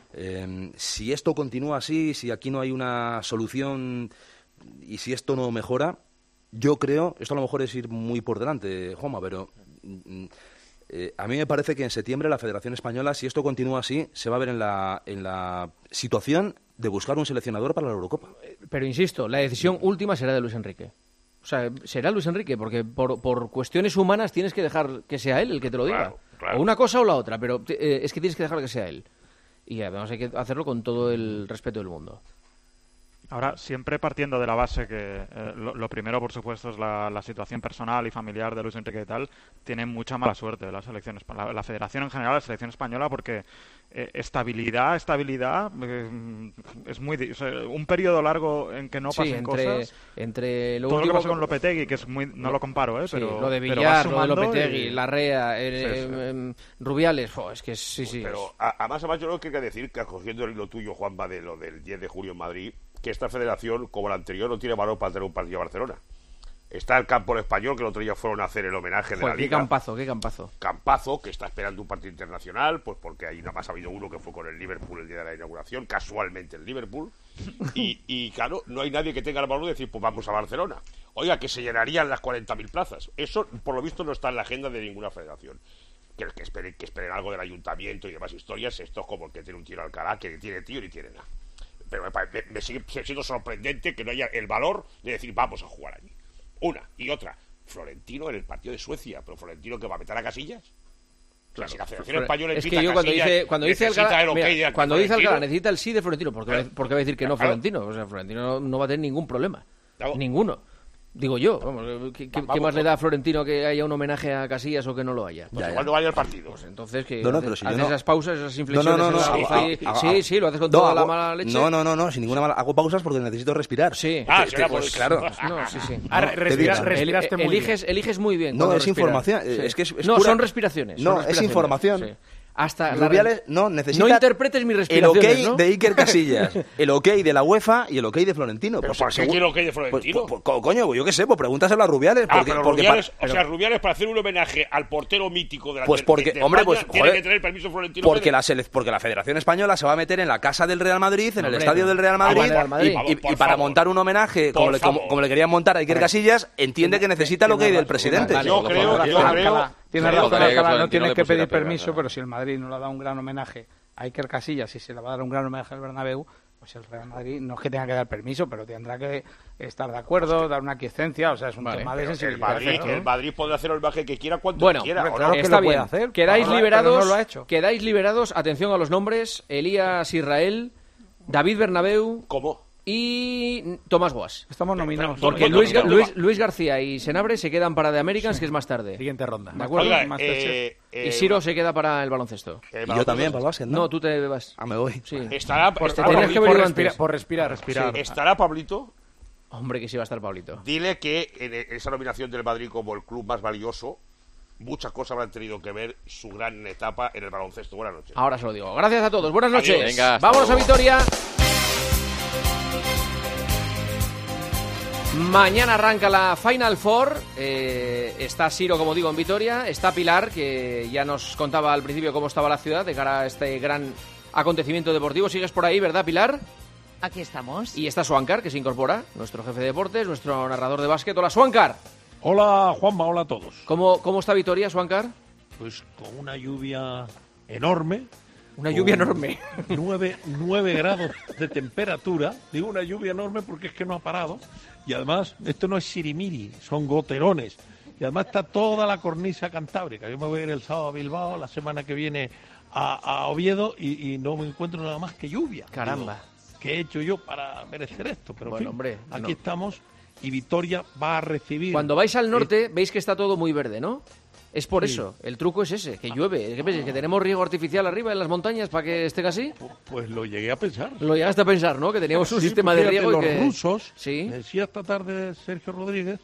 eh, si esto continúa así, si aquí no hay una solución y si esto no mejora, yo creo, esto a lo mejor es ir muy por delante, Juanma, pero... Mm, Eh, a mí me parece que en septiembre la Federación Española, si esto continúa así, se va a ver en la, en la situación de buscar un seleccionador para la Eurocopa. Pero insisto, la decisión última será de Luis Enrique. O sea, será Luis Enrique, porque por, por cuestiones humanas tienes que dejar que sea él el que te lo diga. Claro, claro. O una cosa o la otra, pero eh, es que tienes que dejar que sea él. Y además hay que hacerlo con todo el respeto del mundo. Ahora, siempre partiendo de la base que eh, lo, lo primero, por supuesto, es la, la situación personal y familiar de Luis Enrique y tal, tiene mucha mala suerte la selección espa- la, la Federación en general, la selección española, porque eh, estabilidad, estabilidad, eh, es muy... di- o sea, un periodo largo en que no Sí, pasen entre, cosas... entre lo todo lo último que pasó con Lopetegui, que es muy... No lo comparo, ¿eh? Sí, Pero, lo de pero va Villar, lo de sumando Lopetegui, y- Larrea, eh, Sí, sí. eh, Rubiales, jo, es que sí, sí. Pero a- además, además yo creo que hay que decir, que cogiendo el hilo tuyo, Juanma, de lo del diez de julio en Madrid, que esta federación, como la anterior, no tiene valor para tener un partido a Barcelona. Está el campo español, que el otro día fueron a hacer el homenaje de Joder, la qué Liga. campazo, qué campazo. Campazo, que está esperando un partido internacional, pues porque ahí nada más ha habido uno que fue con el Liverpool el día de la inauguración, casualmente el Liverpool. Y, y claro, no hay nadie que tenga el valor de decir, pues vamos a Barcelona. Oiga, que se llenarían las cuarenta mil plazas. Eso, por lo visto, no está en la agenda de ninguna federación. Que el que esperen, que esperen algo del ayuntamiento y demás historias, esto es como el que tiene un tiro al Alcalá, que ni tiene tío ni tiene nada. Pero me, pare- me- me sigue siendo sorprendente que no haya el valor de decir, vamos a jugar allí. Una. Y otra, Florentino en el partido de Suecia, pero Florentino que va a meter a Casillas. Claro, si la Federación Española Es invita que yo a cuando Casillas, dice, cuando dice necesita Alcalá, el ok mira, de cuando dice Florentino. Alcalá necesita el sí de Florentino, porque, va, porque va a decir que no Claro. Florentino. O sea, Florentino no, no va a tener ningún problema. Claro. Ninguno. Digo yo, vamos, ¿qué, qué- Vamos, qué más le vamos. da a Florentino que haya un homenaje a Casillas o que no lo haya? Pues igual no vaya al partido. Pues entonces que No, no, hace, pero si yo hace no- esas pausas, esas No, inflexiones. no, no, no, esas- hago- sí, hago- sí, sí, lo haces con no, toda la hago- mala leche. No, no, no, no, sin ninguna mala... Hago pausas porque necesito respirar. Sí. Ah, Te- será te- por pues, eso. claro. No, sí, sí. Ah, No, re- te respira- digo. respiraste El- muy bien. eliges, eliges muy bien. No, cuando es respiras. información, Sí. es que es- es no, pura- son respiraciones. No, son es respiraciones. información. Sí. Hasta la- Rubiales no necesita No interpretes mis el respiraciones, ok ¿no? de Iker Casillas, el ok de la UEFA y el ok de Florentino. ¿Pero Pues, por qué según- quiere el ok de Florentino? Pues, pues, co- coño, yo qué sé, pues pregúntaselo a Rubiales. Ah, Porque, pero porque Rubiales, pa- o sea, Rubiales para hacer un homenaje al portero mítico de la Pues de- porque, de hombre, España, pues, tiene joder, que tener permiso Florentino porque Pérez. la, sele- porque la Federación Española se va a meter en la casa del Real Madrid, en el Hombre, estadio no. del Real Ah, Madrid, vale, Real Madrid. y, Por y- favor, y para por montar un homenaje como Por le, como, favor. como le querían montar a Iker Casillas, entiende que necesita el ok del presidente. Vale, Yo lo creo, pondrá. yo Alcalá, creo... Tienes creo razón, que Alcalá, no Florentino tienes le que pusiera pedir pega, permiso, claro. pero si el Madrid no le da un gran homenaje a Iker Casillas y se le va a dar un gran homenaje al Bernabéu, pues el Real Madrid no es que tenga que dar permiso, pero tendrá que estar de acuerdo, dar una aquiescencia, o sea, es un Vale, tema de Pero el sensibilidad. Madrid, ¿no? el Madrid podrá hacer el homenaje que quiera cuando Bueno, quiera. hombre, ¿o claro no? que está lo puede bien. hacer. Quedáis Pero no liberados. lo ha hecho. Quedáis liberados. Atención a los nombres: Elías Israel, David Bernabéu ¿Cómo? y Tomás Guas. Estamos nominados. Porque ¿Cuándo, Luis, cuándo Luis, va? Luis García y Senabre se quedan para The Americans, que es más tarde. Siguiente ronda. ¿De acuerdo? Oiga, Masterchef. eh, eh, Y Siro se queda para el baloncesto. eh, Y yo también, para el básquet, ¿no? No, tú te vas. Ah, me voy. Sí. Estará, Por, estará, tenías que por, haber ido respira- antes. por respirar, respirar. sí, estará Pablito. Hombre, que sí va a estar Pablito. Dile que en esa nominación del Madrid como el club más valioso, muchas cosas habrán tenido que ver su gran etapa en el baloncesto. Buenas noches. Ahora se lo digo. Gracias a todos. Buenas noches. Adiós. Venga, hasta Vámonos a luego. Vitoria. Mañana arranca la Final Four. Eh, está Siro, como digo, en Vitoria. Está Pilar, que ya nos contaba al principio cómo estaba la ciudad de cara a este gran acontecimiento deportivo. ¿Sigues por ahí, verdad, Pilar? aquí estamos. Y está Swankar, que se incorpora, nuestro jefe de deportes, nuestro narrador de básquet. Hola, Swankar. Hola, Juanma, hola a todos. ¿Cómo, cómo está Vitoria, Swankar? Pues con una lluvia enorme. Una lluvia enorme. Nueve, nueve grados de temperatura. Digo una lluvia enorme porque es que no ha parado. Y además, esto no es sirimiri, son goterones. Y además está toda la cornisa cantábrica. Yo me voy a ir el sábado a Bilbao, la semana que viene a, a Oviedo y, y no me encuentro nada más que lluvia. Caramba. Digo, ¿qué he hecho yo para merecer esto? Pero bueno, en fin, hombre, aquí no. estamos y Vitoria va a recibir... Cuando vais al norte, veis que está todo muy verde, ¿no? Es por Sí. eso, el truco es ese, que llueve. ¿Qué pensáis? ¿Que tenemos riego artificial arriba en las montañas para que esté así? Pues lo llegué a pensar. Lo llegaste a pensar, ¿no? Que teníamos un Sí, sistema pues de fíjate, riego y los que... rusos, Sí. me decía esta tarde Sergio Rodríguez,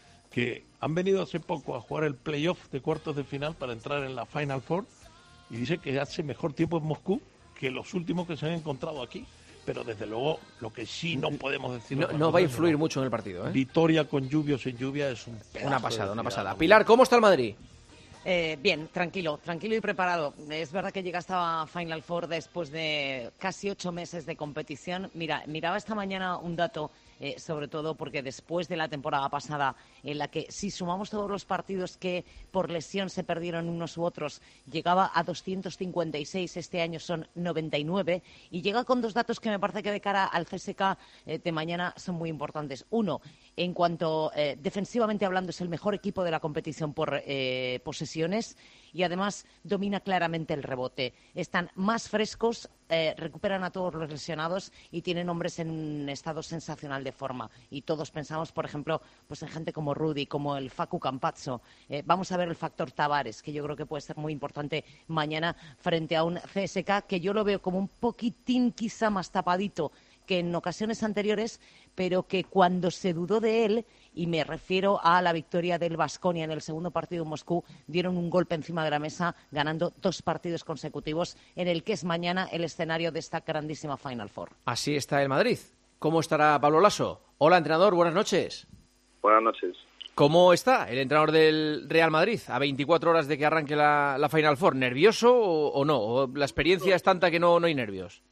que han venido hace poco a jugar el playoff de cuartos de final para entrar en la Final Four y dice que hace mejor tiempo en Moscú que los últimos que se han encontrado aquí. Pero desde luego, lo que sí no podemos decir... No, no va a influir mucho en el partido, ¿eh? Vitoria con lluvia o sin lluvia es un pedazo Una pasada, de una ciudad. pasada. Pilar, ¿cómo está el Madrid? Eh, bien, tranquilo, tranquilo y preparado. Es verdad que llega hasta Final Four después de casi ocho meses de competición. Mira, miraba esta mañana un dato, eh, sobre todo porque después de la temporada pasada, en la que si sumamos todos los partidos que por lesión se perdieron unos u otros, llegaba a doscientos cincuenta y seis, este año son noventa y nueve, y llega con dos datos que me parece que de cara al C S K eh, de mañana son muy importantes. Uno, en cuanto eh, defensivamente hablando, es el mejor equipo de la competición por eh, posesiones y además domina claramente el rebote. Están más frescos, eh, recuperan a todos los lesionados y tienen hombres en un estado sensacional de forma. Y todos pensamos, por ejemplo, pues en gente como Rudy, como el Facu Campazzo. Eh, vamos a ver el factor Tavares, que yo creo que puede ser muy importante mañana frente a un C S K que yo lo veo como un poquitín quizá más tapadito que en ocasiones anteriores, pero que cuando se dudó de él, y me refiero a la victoria del Baskonia en el segundo partido en Moscú, dieron un golpe encima de la mesa, ganando dos partidos consecutivos en el que es mañana el escenario de esta grandísima Final Four. Así está el Madrid. ¿Cómo estará Pablo Lasso? Hola, entrenador, buenas noches. Buenas noches. ¿Cómo está el entrenador del Real Madrid a veinticuatro horas de que arranque la, la Final Four? ¿Nervioso o, o no? ¿O la experiencia es tanta que no, no hay nervios?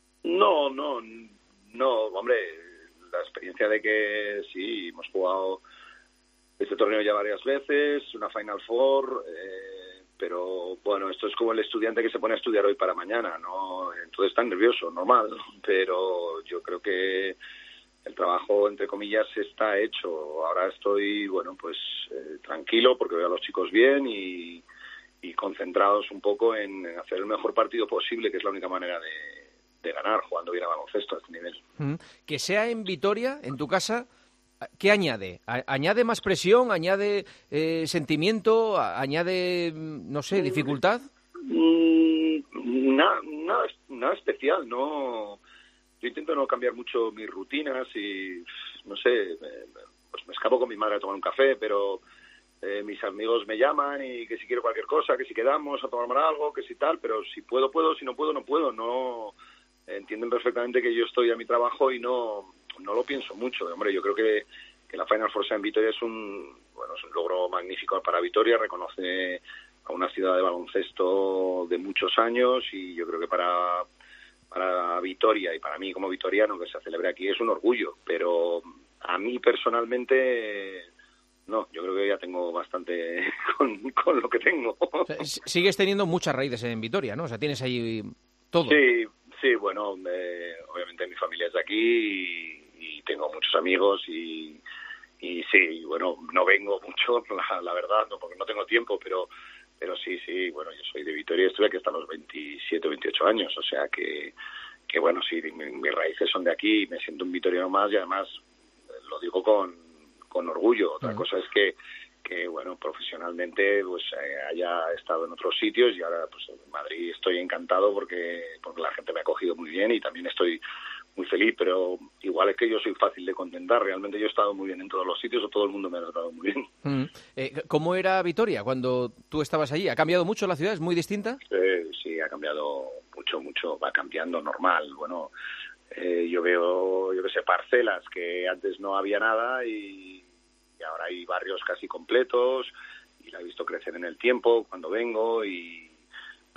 No, no, no, hombre, la experiencia de que sí, hemos jugado este torneo ya varias veces, una Final Four, eh, pero bueno, esto es como el estudiante que se pone a estudiar hoy para mañana, ¿no? Entonces está nervioso, normal, pero yo creo que el trabajo, entre comillas, está hecho. Ahora estoy, bueno, pues eh, tranquilo porque veo a los chicos bien y, y concentrados un poco en, en hacer el mejor partido posible, que es la única manera de, de ganar, jugando bien a baloncesto a este nivel. Mm. Que sea en Vitoria, en tu casa, ¿qué añade? ¿A- ¿Añade más presión? ¿Añade eh, sentimiento? ¿A- ¿Añade, no sé, dificultad? Mm, nada, nada, nada especial, no. Yo intento no cambiar mucho mis rutinas y, no sé, me- pues me escapo con mi madre a tomar un café, pero eh, mis amigos me llaman y que si quiero cualquier cosa, que si quedamos a tomar algo, que si tal, pero si puedo, puedo, si no puedo, no puedo. No entienden perfectamente que yo estoy a mi trabajo y no, no lo pienso mucho. Hombre, yo creo que, que la Final Four en Vitoria es un, bueno, es un logro magnífico para Vitoria, reconoce a una ciudad de baloncesto de muchos años y yo creo que para para Vitoria y para mí como vitoriano que se celebre aquí es un orgullo, pero a mí personalmente no, yo creo que ya tengo bastante con, con lo que tengo. O sea, s- sigues teniendo muchas raíces en Vitoria, ¿no? O sea, tienes ahí todo. Sí, sí, bueno, eh, obviamente mi familia es de aquí y, y tengo muchos amigos y, y sí, bueno, no vengo mucho, la, la verdad, no, porque no tengo tiempo, pero pero sí, sí, bueno, yo soy de Vitoria, estuve aquí hasta los veintisiete o veintiocho años, o sea que, que bueno, sí, mi- mis raíces son de aquí, me siento un vitoriano más y además eh, lo digo con, con orgullo. Otra Mm. cosa es que, que bueno, profesionalmente pues eh, haya estado en otros sitios y ahora pues en Madrid estoy encantado porque, porque la gente me ha acogido muy bien y también estoy muy feliz, pero igual es que yo soy fácil de contentar, realmente yo he estado muy bien en todos los sitios o todo el mundo me ha tratado muy bien. Mm. Eh, ¿Cómo era Vitoria cuando tú estabas allí? ¿Ha cambiado mucho la ciudad? ¿Es muy distinta? Eh, sí, ha cambiado mucho, mucho, va cambiando normal. Bueno, eh, yo veo, yo qué sé, parcelas que antes no había nada y, y ahora hay barrios casi completos y la he visto crecer en el tiempo cuando vengo y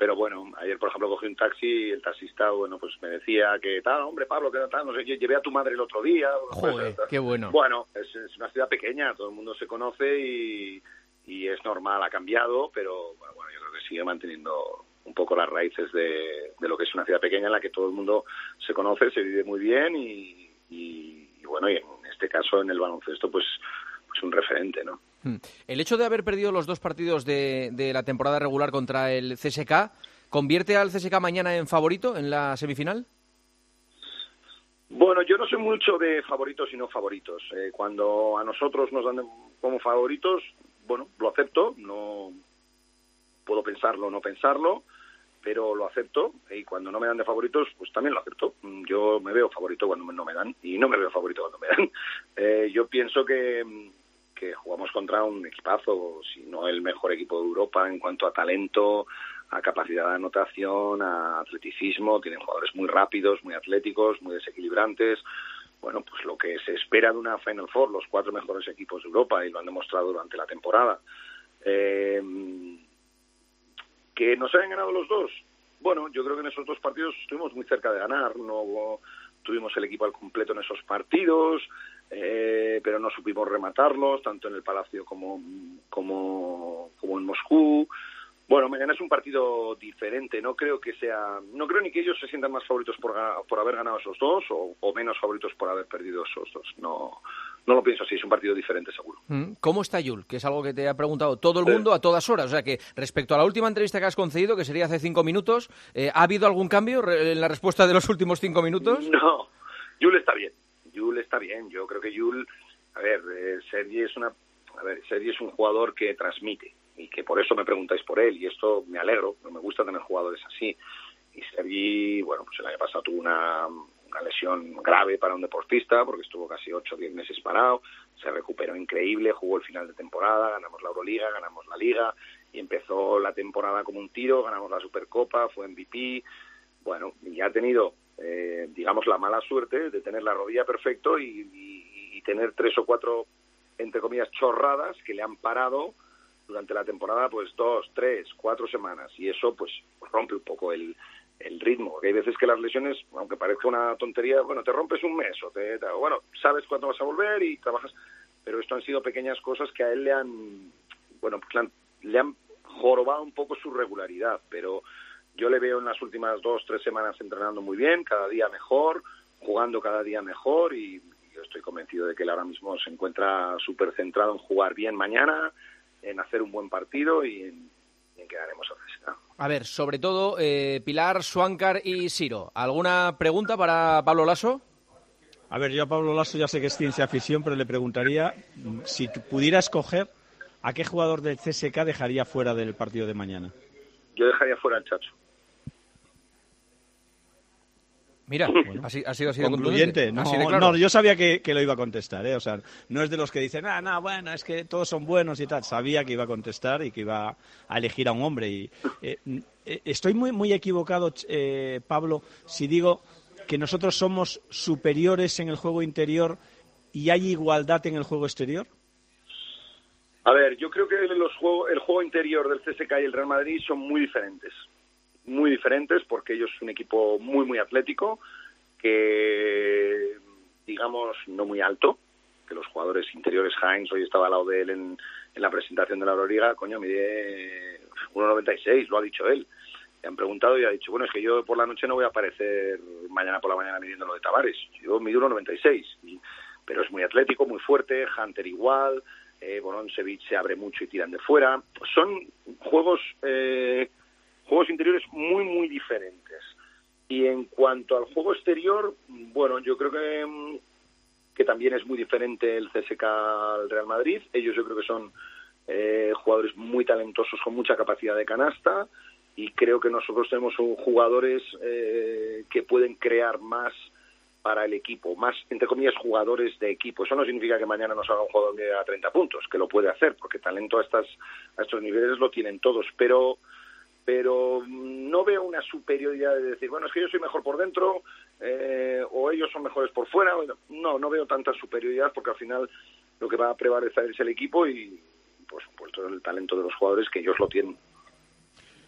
pero bueno, ayer por ejemplo cogí un taxi y el taxista, bueno, pues me decía que tal, hombre Pablo, que tal, no sé, yo llevé a tu madre el otro día. Joder, pues, qué bueno. Bueno, es, es una ciudad pequeña, todo el mundo se conoce y, y es normal, ha cambiado, pero bueno, bueno, yo creo que sigue manteniendo un poco las raíces de, de lo que es una ciudad pequeña en la que todo el mundo se conoce, se vive muy bien y, y, y bueno, y en este caso en el baloncesto pues, pues un referente, ¿no? El hecho de haber perdido los dos partidos de, de la temporada regular contra el C S K, ¿convierte al C S K mañana en favorito en la semifinal? Bueno, yo no soy mucho de favoritos y no favoritos. Eh, cuando a nosotros nos dan como favoritos, bueno, lo acepto, no puedo pensarlo o no pensarlo, pero lo acepto, y cuando no me dan de favoritos, pues también lo acepto. Yo me veo favorito cuando no me dan, y no me veo favorito cuando me dan. Eh, yo pienso que, que jugamos contra un equipazo, si no el mejor equipo de Europa en cuanto a talento, a capacidad de anotación, a atleticismo. Tienen jugadores muy rápidos, muy atléticos, muy desequilibrantes. Bueno, pues lo que se espera de una Final Four, los cuatro mejores equipos de Europa, y lo han demostrado durante la temporada. Eh, ¿Que nos hayan ganado los dos? Bueno, yo creo que en esos dos partidos estuvimos muy cerca de ganar. No tuvimos el equipo al completo en esos partidos, eh, pero no supimos rematarlos, tanto en el Palacio como, como, como en Moscú. Bueno, mañana es un partido diferente. No creo que sea, no creo ni que ellos se sientan más favoritos por, por haber ganado esos dos o, o menos favoritos por haber perdido esos dos. No, no lo pienso así. Es un partido diferente, seguro. ¿Cómo está Yul? Que es algo que te ha preguntado todo el mundo a todas horas. O sea que respecto a la última entrevista que has concedido, que sería hace cinco minutos, eh, ¿ha habido algún cambio en la respuesta de los últimos cinco minutos? No, Yul está bien. Yul está bien. Yo creo que Yul, a ver, eh, Sergi es una, a ver, Sergi es un jugador que transmite. Y que por eso me preguntáis por él, y esto me alegro, me gusta tener jugadores así. Y Sergi, bueno, pues el año pasado tuvo una, una lesión grave para un deportista, porque estuvo casi ocho o diez meses parado, se recuperó increíble, jugó el final de temporada, ganamos la Euroliga, ganamos la Liga, y empezó la temporada como un tiro, ganamos la Supercopa, fue M V P, bueno, y ha tenido, eh, digamos, la mala suerte de tener la rodilla perfecto y, y, y tener tres o cuatro, entre comillas, chorradas que le han parado durante la temporada, pues dos, tres, cuatro semanas, y eso pues rompe un poco el, el ritmo. Porque hay veces que las lesiones, aunque parezca una tontería, bueno, te rompes un mes o te, te bueno, sabes cuándo vas a volver y trabajas, pero esto han sido pequeñas cosas que a él le han, bueno, pues le han, le han jorobado un poco su regularidad, pero yo le veo en las últimas dos, tres semanas entrenando muy bien, cada día mejor, jugando cada día mejor, y yo estoy convencido de que él ahora mismo se encuentra súper centrado en jugar bien mañana, en hacer un buen partido y en, y en que ganemos a C S K. A ver, sobre todo, eh, Pilar, Swankar y Siro. ¿Alguna pregunta para Pablo Lasso? A ver, yo a Pablo Lasso ya sé que es ciencia ficción, pero le preguntaría si pudiera escoger a qué jugador del C S K dejaría fuera del partido de mañana. Yo dejaría fuera al Chacho. Mira, bueno, así ha sido así de concluyente. No, así de claro. No, yo sabía que, que lo iba a contestar, ¿eh? O sea, no es de los que dicen, ah, no, bueno, es que todos son buenos y tal. Sabía que iba a contestar y que iba a elegir a un hombre. Y eh, eh, estoy muy, muy equivocado, eh, Pablo, si digo que nosotros somos superiores en el juego interior y hay igualdad en el juego exterior. A ver, yo creo que los juego, el juego interior del C S K y el Real Madrid son muy diferentes. Muy diferentes porque ellos son un equipo muy, muy atlético, que, digamos, no muy alto, que los jugadores interiores, Heinz, hoy estaba al lado de él en, en la presentación de la Euroliga, coño, mide uno noventa y seis, lo ha dicho él. Le han preguntado y ha dicho, bueno, es que yo por la noche no voy a aparecer mañana por la mañana midiendo lo de Tavares, yo mido uno noventa y seis, y, pero es muy atlético, muy fuerte, Hunter igual, eh, Boroncevic se abre mucho y tiran de fuera. Son juegos... Eh, Juegos interiores muy, muy diferentes. Y en cuanto al juego exterior, bueno, yo creo que, que también es muy diferente el C S K al Real Madrid. Ellos yo creo que son eh, jugadores muy talentosos con mucha capacidad de canasta, y creo que nosotros tenemos jugadores eh, que pueden crear más para el equipo, más, entre comillas, jugadores de equipo. Eso no significa que mañana nos haga un jugador que haga treinta puntos, que lo puede hacer, porque talento a, estas, a estos niveles lo tienen todos, pero... pero no veo una superioridad de decir, bueno, es que yo soy mejor por dentro eh, o ellos son mejores por fuera. No, no veo tanta superioridad, porque al final lo que va a prevalecer es el equipo y, por supuesto, el talento de los jugadores, que ellos lo tienen.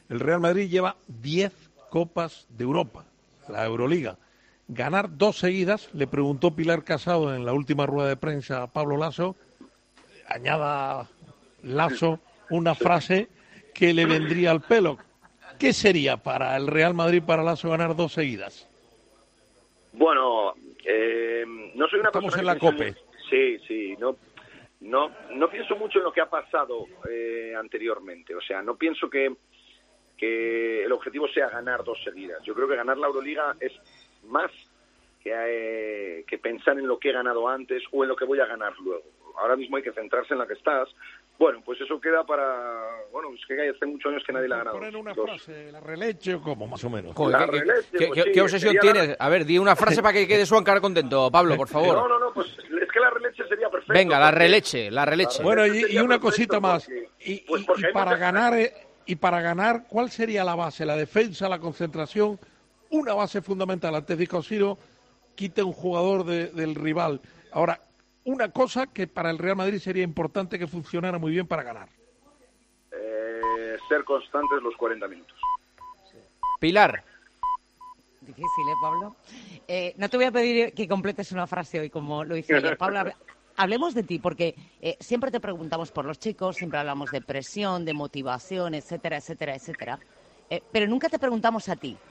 El Real Madrid lleva diez Copas de Europa, la Euroliga. Ganar dos seguidas, le preguntó Pilar Casado en la última rueda de prensa a Pablo Lasso, añada Lasso una frase que le vendría al pelo. ¿Qué sería para el Real Madrid, para Lasso, ganar dos seguidas? Bueno, eh, no soy una Estamos persona... en la que COPE. Sí, sí, no, no, no pienso mucho en lo que ha pasado eh, anteriormente. O sea, no pienso que, que el objetivo sea ganar dos seguidas. Yo creo que ganar la Euroliga es más que, eh, que pensar en lo que he ganado antes o en lo que voy a ganar luego. Ahora mismo hay que centrarse en la que estás. Bueno, pues eso queda para... Bueno, es que hace muchos años que nadie la ha ganado. ¿Poner una Dos. frase, la releche o cómo, más o menos? Joder, La ¿qué, releche, qué- pues qué- sí, qué obsesión sería tienes? la- A ver, di una frase para que quede Suancar contento, Pablo, por favor. No, no, no, pues es que la releche sería perfecto. Venga, la porque- releche, la releche. Bueno, y, Sería y una perfecto cosita más. porque- Y, pues y- porque y hay para muchas- ganar, eh, y para ganar, ¿cuál sería la base? La defensa, la concentración, una base fundamental. Antes dijo Ciro, quite un jugador de- del rival. Ahora, una cosa que para el Real Madrid sería importante que funcionara muy bien para ganar. Eh, ser constantes los cuarenta minutos. Pilar. Difícil, ¿eh, Pablo? Eh, no te voy a pedir que completes una frase hoy como lo hice ayer. Pablo, hable- hablemos de ti, porque eh, siempre te preguntamos por los chicos, siempre hablamos de presión, de motivación, etcétera, etcétera, etcétera. Eh, pero nunca te preguntamos a ti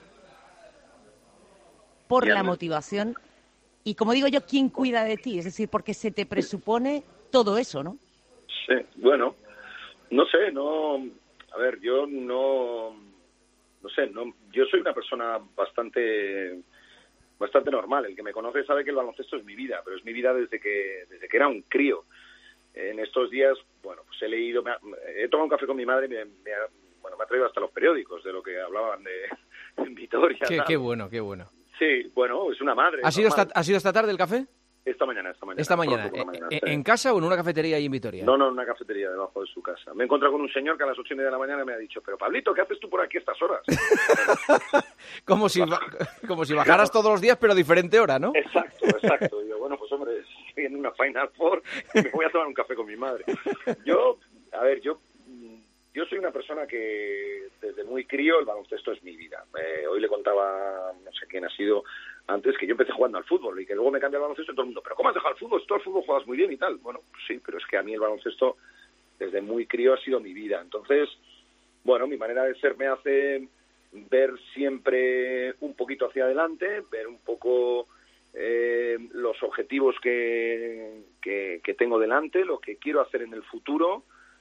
por Ya la me- motivación y, como digo yo, ¿quién cuida de ti? Es decir, porque se te presupone todo eso, ¿no? Sí, bueno, no sé, no... A ver, yo no... No sé, no, yo soy una persona bastante bastante normal. El que me conoce sabe que el baloncesto es mi vida, pero es mi vida desde que desde que era un crío. En estos días, bueno, pues he leído, me ha- he tomado un café con mi madre y me, me ha, bueno, me ha traído hasta los periódicos de lo que hablaban de en Vitoria. Qué, tal. qué bueno, qué bueno. Sí, bueno, es una madre. ¿Ha sido, normal. esta, ¿Ha sido esta tarde el café? Esta mañana, esta mañana. Esta mañana. pronto por la mañana, ¿En, sí. en casa o en una cafetería ahí en Vitoria? No, no, en una cafetería debajo de su casa. Me he encontrado con un señor que a las ocho y media de la mañana me ha dicho, pero Pablito, ¿qué haces tú por aquí a estas horas? Como si, ba- como si bajaras todos los días, pero a diferente hora, ¿no? Exacto, exacto. Y yo, bueno, pues hombre, estoy en una Final Four y me voy a tomar un café con mi madre. Yo, a ver, yo yo soy una persona que desde muy crío el baloncesto es mi vida. Eh, hoy le contaba, no sé quién ha sido antes, que yo empecé jugando al fútbol y que luego me cambié al baloncesto y todo el mundo, ¿pero cómo has dejado el fútbol? Si tú al fútbol juegas muy bien y tal. Bueno, pues sí, pero es que a mí el baloncesto desde muy crío ha sido mi vida. Entonces, bueno, mi manera de ser me hace ver siempre un poquito hacia adelante, ver un poco eh, los objetivos que, que, que tengo delante, lo que quiero hacer en el futuro,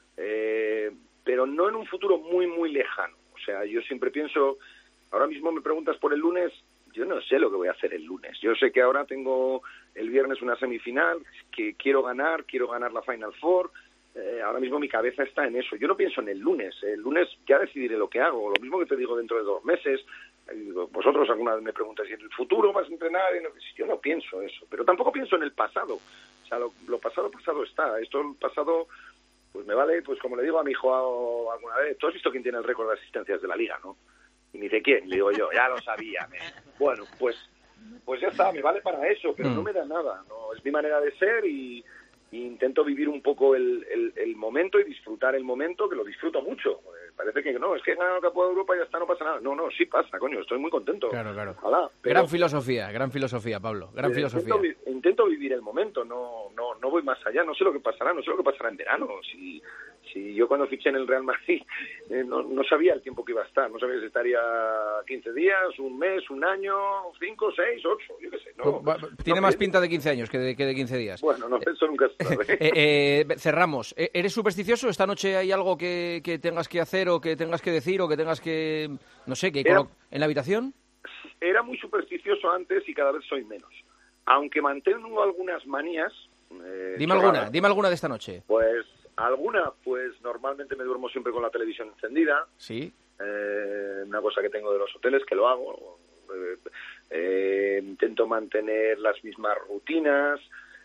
eh, pero no en un futuro muy, muy lejano. O sea, yo siempre pienso, ahora mismo me preguntas por el lunes, yo no sé lo que voy a hacer el lunes. Yo sé que ahora tengo el viernes una semifinal, que quiero ganar, quiero ganar la Final Four. Eh, ahora mismo mi cabeza está en eso. Yo no pienso en el lunes. El lunes ya decidiré lo que hago. Lo mismo que te digo dentro de dos meses. Eh, Vosotros alguna vez me preguntáis si en el futuro vas a entrenar. Y no- yo no pienso eso. Pero tampoco pienso en el pasado. O sea, lo, lo pasado, pasado está. Esto, el pasado, pues me vale, pues como le digo a mi hijo a- alguna vez, tú has visto quién tiene el récord de asistencias de la liga, ¿no? Y me dice, ¿quién? Le digo yo, ya lo sabía. me. Bueno, pues pues ya está, me vale para eso, pero Mm. no me da nada. No, es mi manera de ser y, y intento vivir un poco el, el, el momento y disfrutar el momento, que lo disfruto mucho. Eh, parece que no, es que he ganado el Campeonato de Europa y ya está, no pasa nada. No, no, sí pasa, coño, estoy muy contento. Claro, claro. Ojalá, pero, Gran filosofía, gran filosofía, Pablo. Gran eh, filosofía. Intento, vi- intento vivir el momento, no, no, no voy más allá, no sé lo que pasará, no sé lo que pasará en verano. Si, si yo cuando fiché en el Real Madrid eh, no, no sabía el tiempo que iba a estar, no sabía si estaría quince días, un mes, un año, cinco, seis, ocho, yo qué sé. No, Va- Tiene no más sé. pinta de quince años que de, que de quince días. Bueno, no, eso nunca se sabe. Eh, eh, cerramos. Eh, ¿Eres supersticioso? ¿Esta noche hay algo que, que tengas que hacer o que tengas que decir o que tengas que, no sé, que Era- colo- en la habitación? Era muy supersticioso antes y cada vez soy menos. Aunque mantengo algunas manías. eh, Dime chorradas, alguna, dime alguna de esta noche. Pues alguna, pues normalmente me duermo siempre con la televisión encendida. Sí. Eh, una cosa que tengo de los hoteles, que lo hago. Eh, eh, intento mantener las mismas rutinas.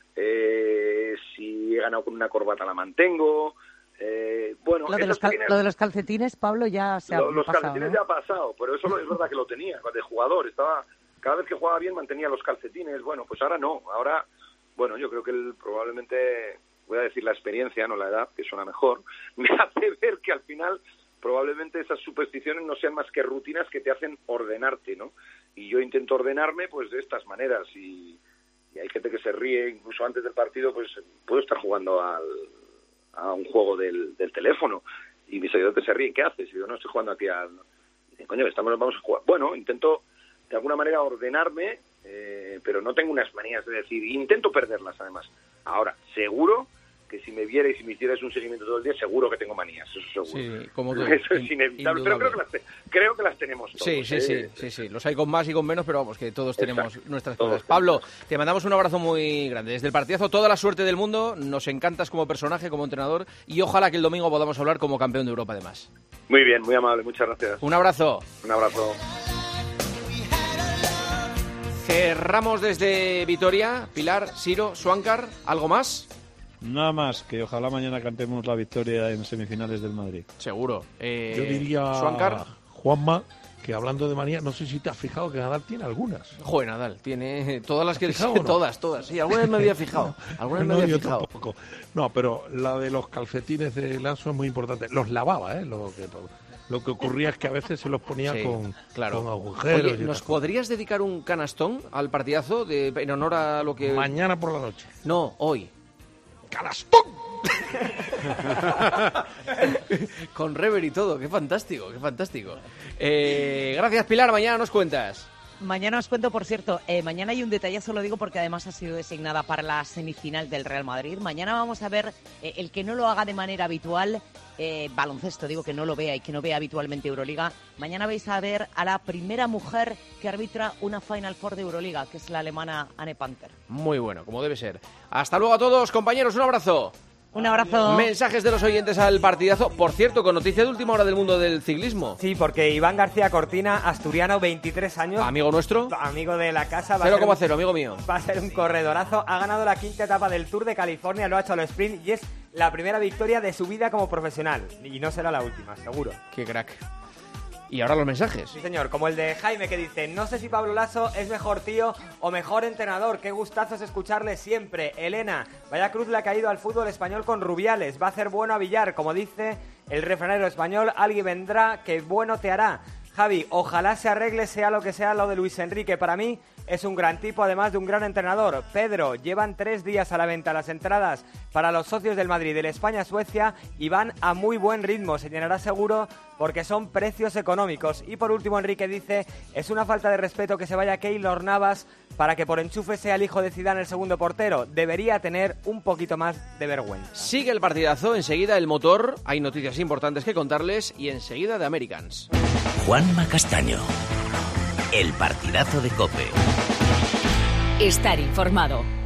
Eh, si he ganado con una corbata la mantengo. Eh, bueno, Lo de, esas los cal- pequeñas- lo de los calcetines, Pablo, ya se ha lo- los pasado, calcetines ¿no? ya ha pasado, pero eso lo- es verdad que lo tenía de jugador. Estaba cada vez que jugaba bien mantenía los calcetines. Bueno, pues ahora no. Ahora, bueno, yo creo que el, probablemente, voy a decir la experiencia, no la edad, que suena mejor, me hace ver que al final, probablemente esas supersticiones no sean más que rutinas que te hacen ordenarte, ¿no? Y yo intento ordenarme pues de estas maneras y, y hay gente que se ríe, incluso antes del partido pues puedo estar jugando al, a un juego del, del teléfono y mis ayudantes se ríen, ¿qué haces? Y yo no estoy jugando aquí al... Y dicen, coño, estamos, vamos a jugar. Bueno, intento de alguna manera ordenarme, eh, pero no tengo unas manías de decir, intento perderlas además. Ahora, seguro que si me vierais y si me hicierais un seguimiento todo el día, seguro que tengo manías, eso seguro. Sí, como tú. Eso es inevitable, pero creo que, las te, creo que las tenemos todos. Sí, sí, ¿eh? sí, sí, sí, los hay con más y con menos, pero vamos, que todos tenemos Exacto. nuestras Todos cosas. Pablo, te mandamos un abrazo muy grande. Desde el partidazo, toda la suerte del mundo, nos encantas como personaje, como entrenador, y ojalá que el domingo podamos hablar como campeón de Europa además. Muy bien, muy amable, muchas gracias. Un abrazo. Un abrazo. Cerramos desde Vitoria. Pilar, Siro, Suáncar, ¿algo más? Nada más, que ojalá mañana cantemos la victoria en semifinales del Madrid. Seguro. Eh, Yo diría, Suáncar. Juanma, que hablando de manía, no sé si te has fijado que Nadal tiene algunas. Joder, Nadal, tiene todas las que... ¿Fijado o no? Todas, todas. Sí, algunas me había fijado. Algunas me No, había yo fijado. tampoco. No, pero la de los calcetines de Lanzo es muy importante. Los lavaba, ¿eh? Lo que, lo que ocurría es que a veces se los ponía Sí, con, claro. con agujeros. Oye, y ¿nos tal. podrías dedicar un canastón al partidazo de, en honor a lo que... Mañana por la noche. No, hoy. ¡Canastón! Con rever y todo, qué fantástico, qué fantástico. Eh, gracias, Pilar, mañana nos cuentas. Mañana os cuento, por cierto, eh, mañana hay un detallazo, lo digo porque además ha sido designada para la semifinal del Real Madrid. Mañana vamos a ver eh, el que no lo haga de manera habitual, eh, baloncesto, digo que no lo vea y que no vea habitualmente Euroliga. Mañana vais a ver a la primera mujer que arbitra una Final Four de Euroliga, que es la alemana Anne Panther. Muy bueno, como debe ser. Hasta luego a todos, compañeros, un abrazo. Un abrazo. Mensajes de los oyentes al partidazo. Por cierto, con noticia de última hora del mundo del ciclismo. Sí, porque Iván García Cortina, asturiano, veintitrés años. Amigo nuestro. Amigo de la casa. Va cero coma a ser cero, un- amigo mío. Va a ser un corredorazo. Ha ganado la quinta etapa del Tour de California, lo ha hecho al sprint y es la primera victoria de su vida como profesional. Y no será la última, seguro. Qué crack. Y ahora los mensajes. Sí, señor, como el de Jaime que dice: no sé si Pablo Lasso es mejor tío o mejor entrenador, qué gustazo es escucharle siempre. Elena, vaya cruz le ha caído al fútbol español con Rubiales, va a hacer bueno a Villar, como dice el refranero español, alguien vendrá que bueno te hará. Javi, ojalá se arregle sea lo que sea lo de Luis Enrique, para mí es un gran tipo, además de un gran entrenador. Pedro, llevan tres días a la venta las entradas para los socios del Madrid del España-Suecia y van a muy buen ritmo, se llenará seguro porque son precios económicos. Y por último, Enrique dice: es una falta de respeto que se vaya Keylor Navas para que por enchufe sea el hijo de Zidane el segundo portero. Debería tener un poquito más de vergüenza. Sigue el partidazo, enseguida el motor, hay noticias importantes que contarles y enseguida de Americans. Juanma Castaño. El partidazo de COPE. Estar informado.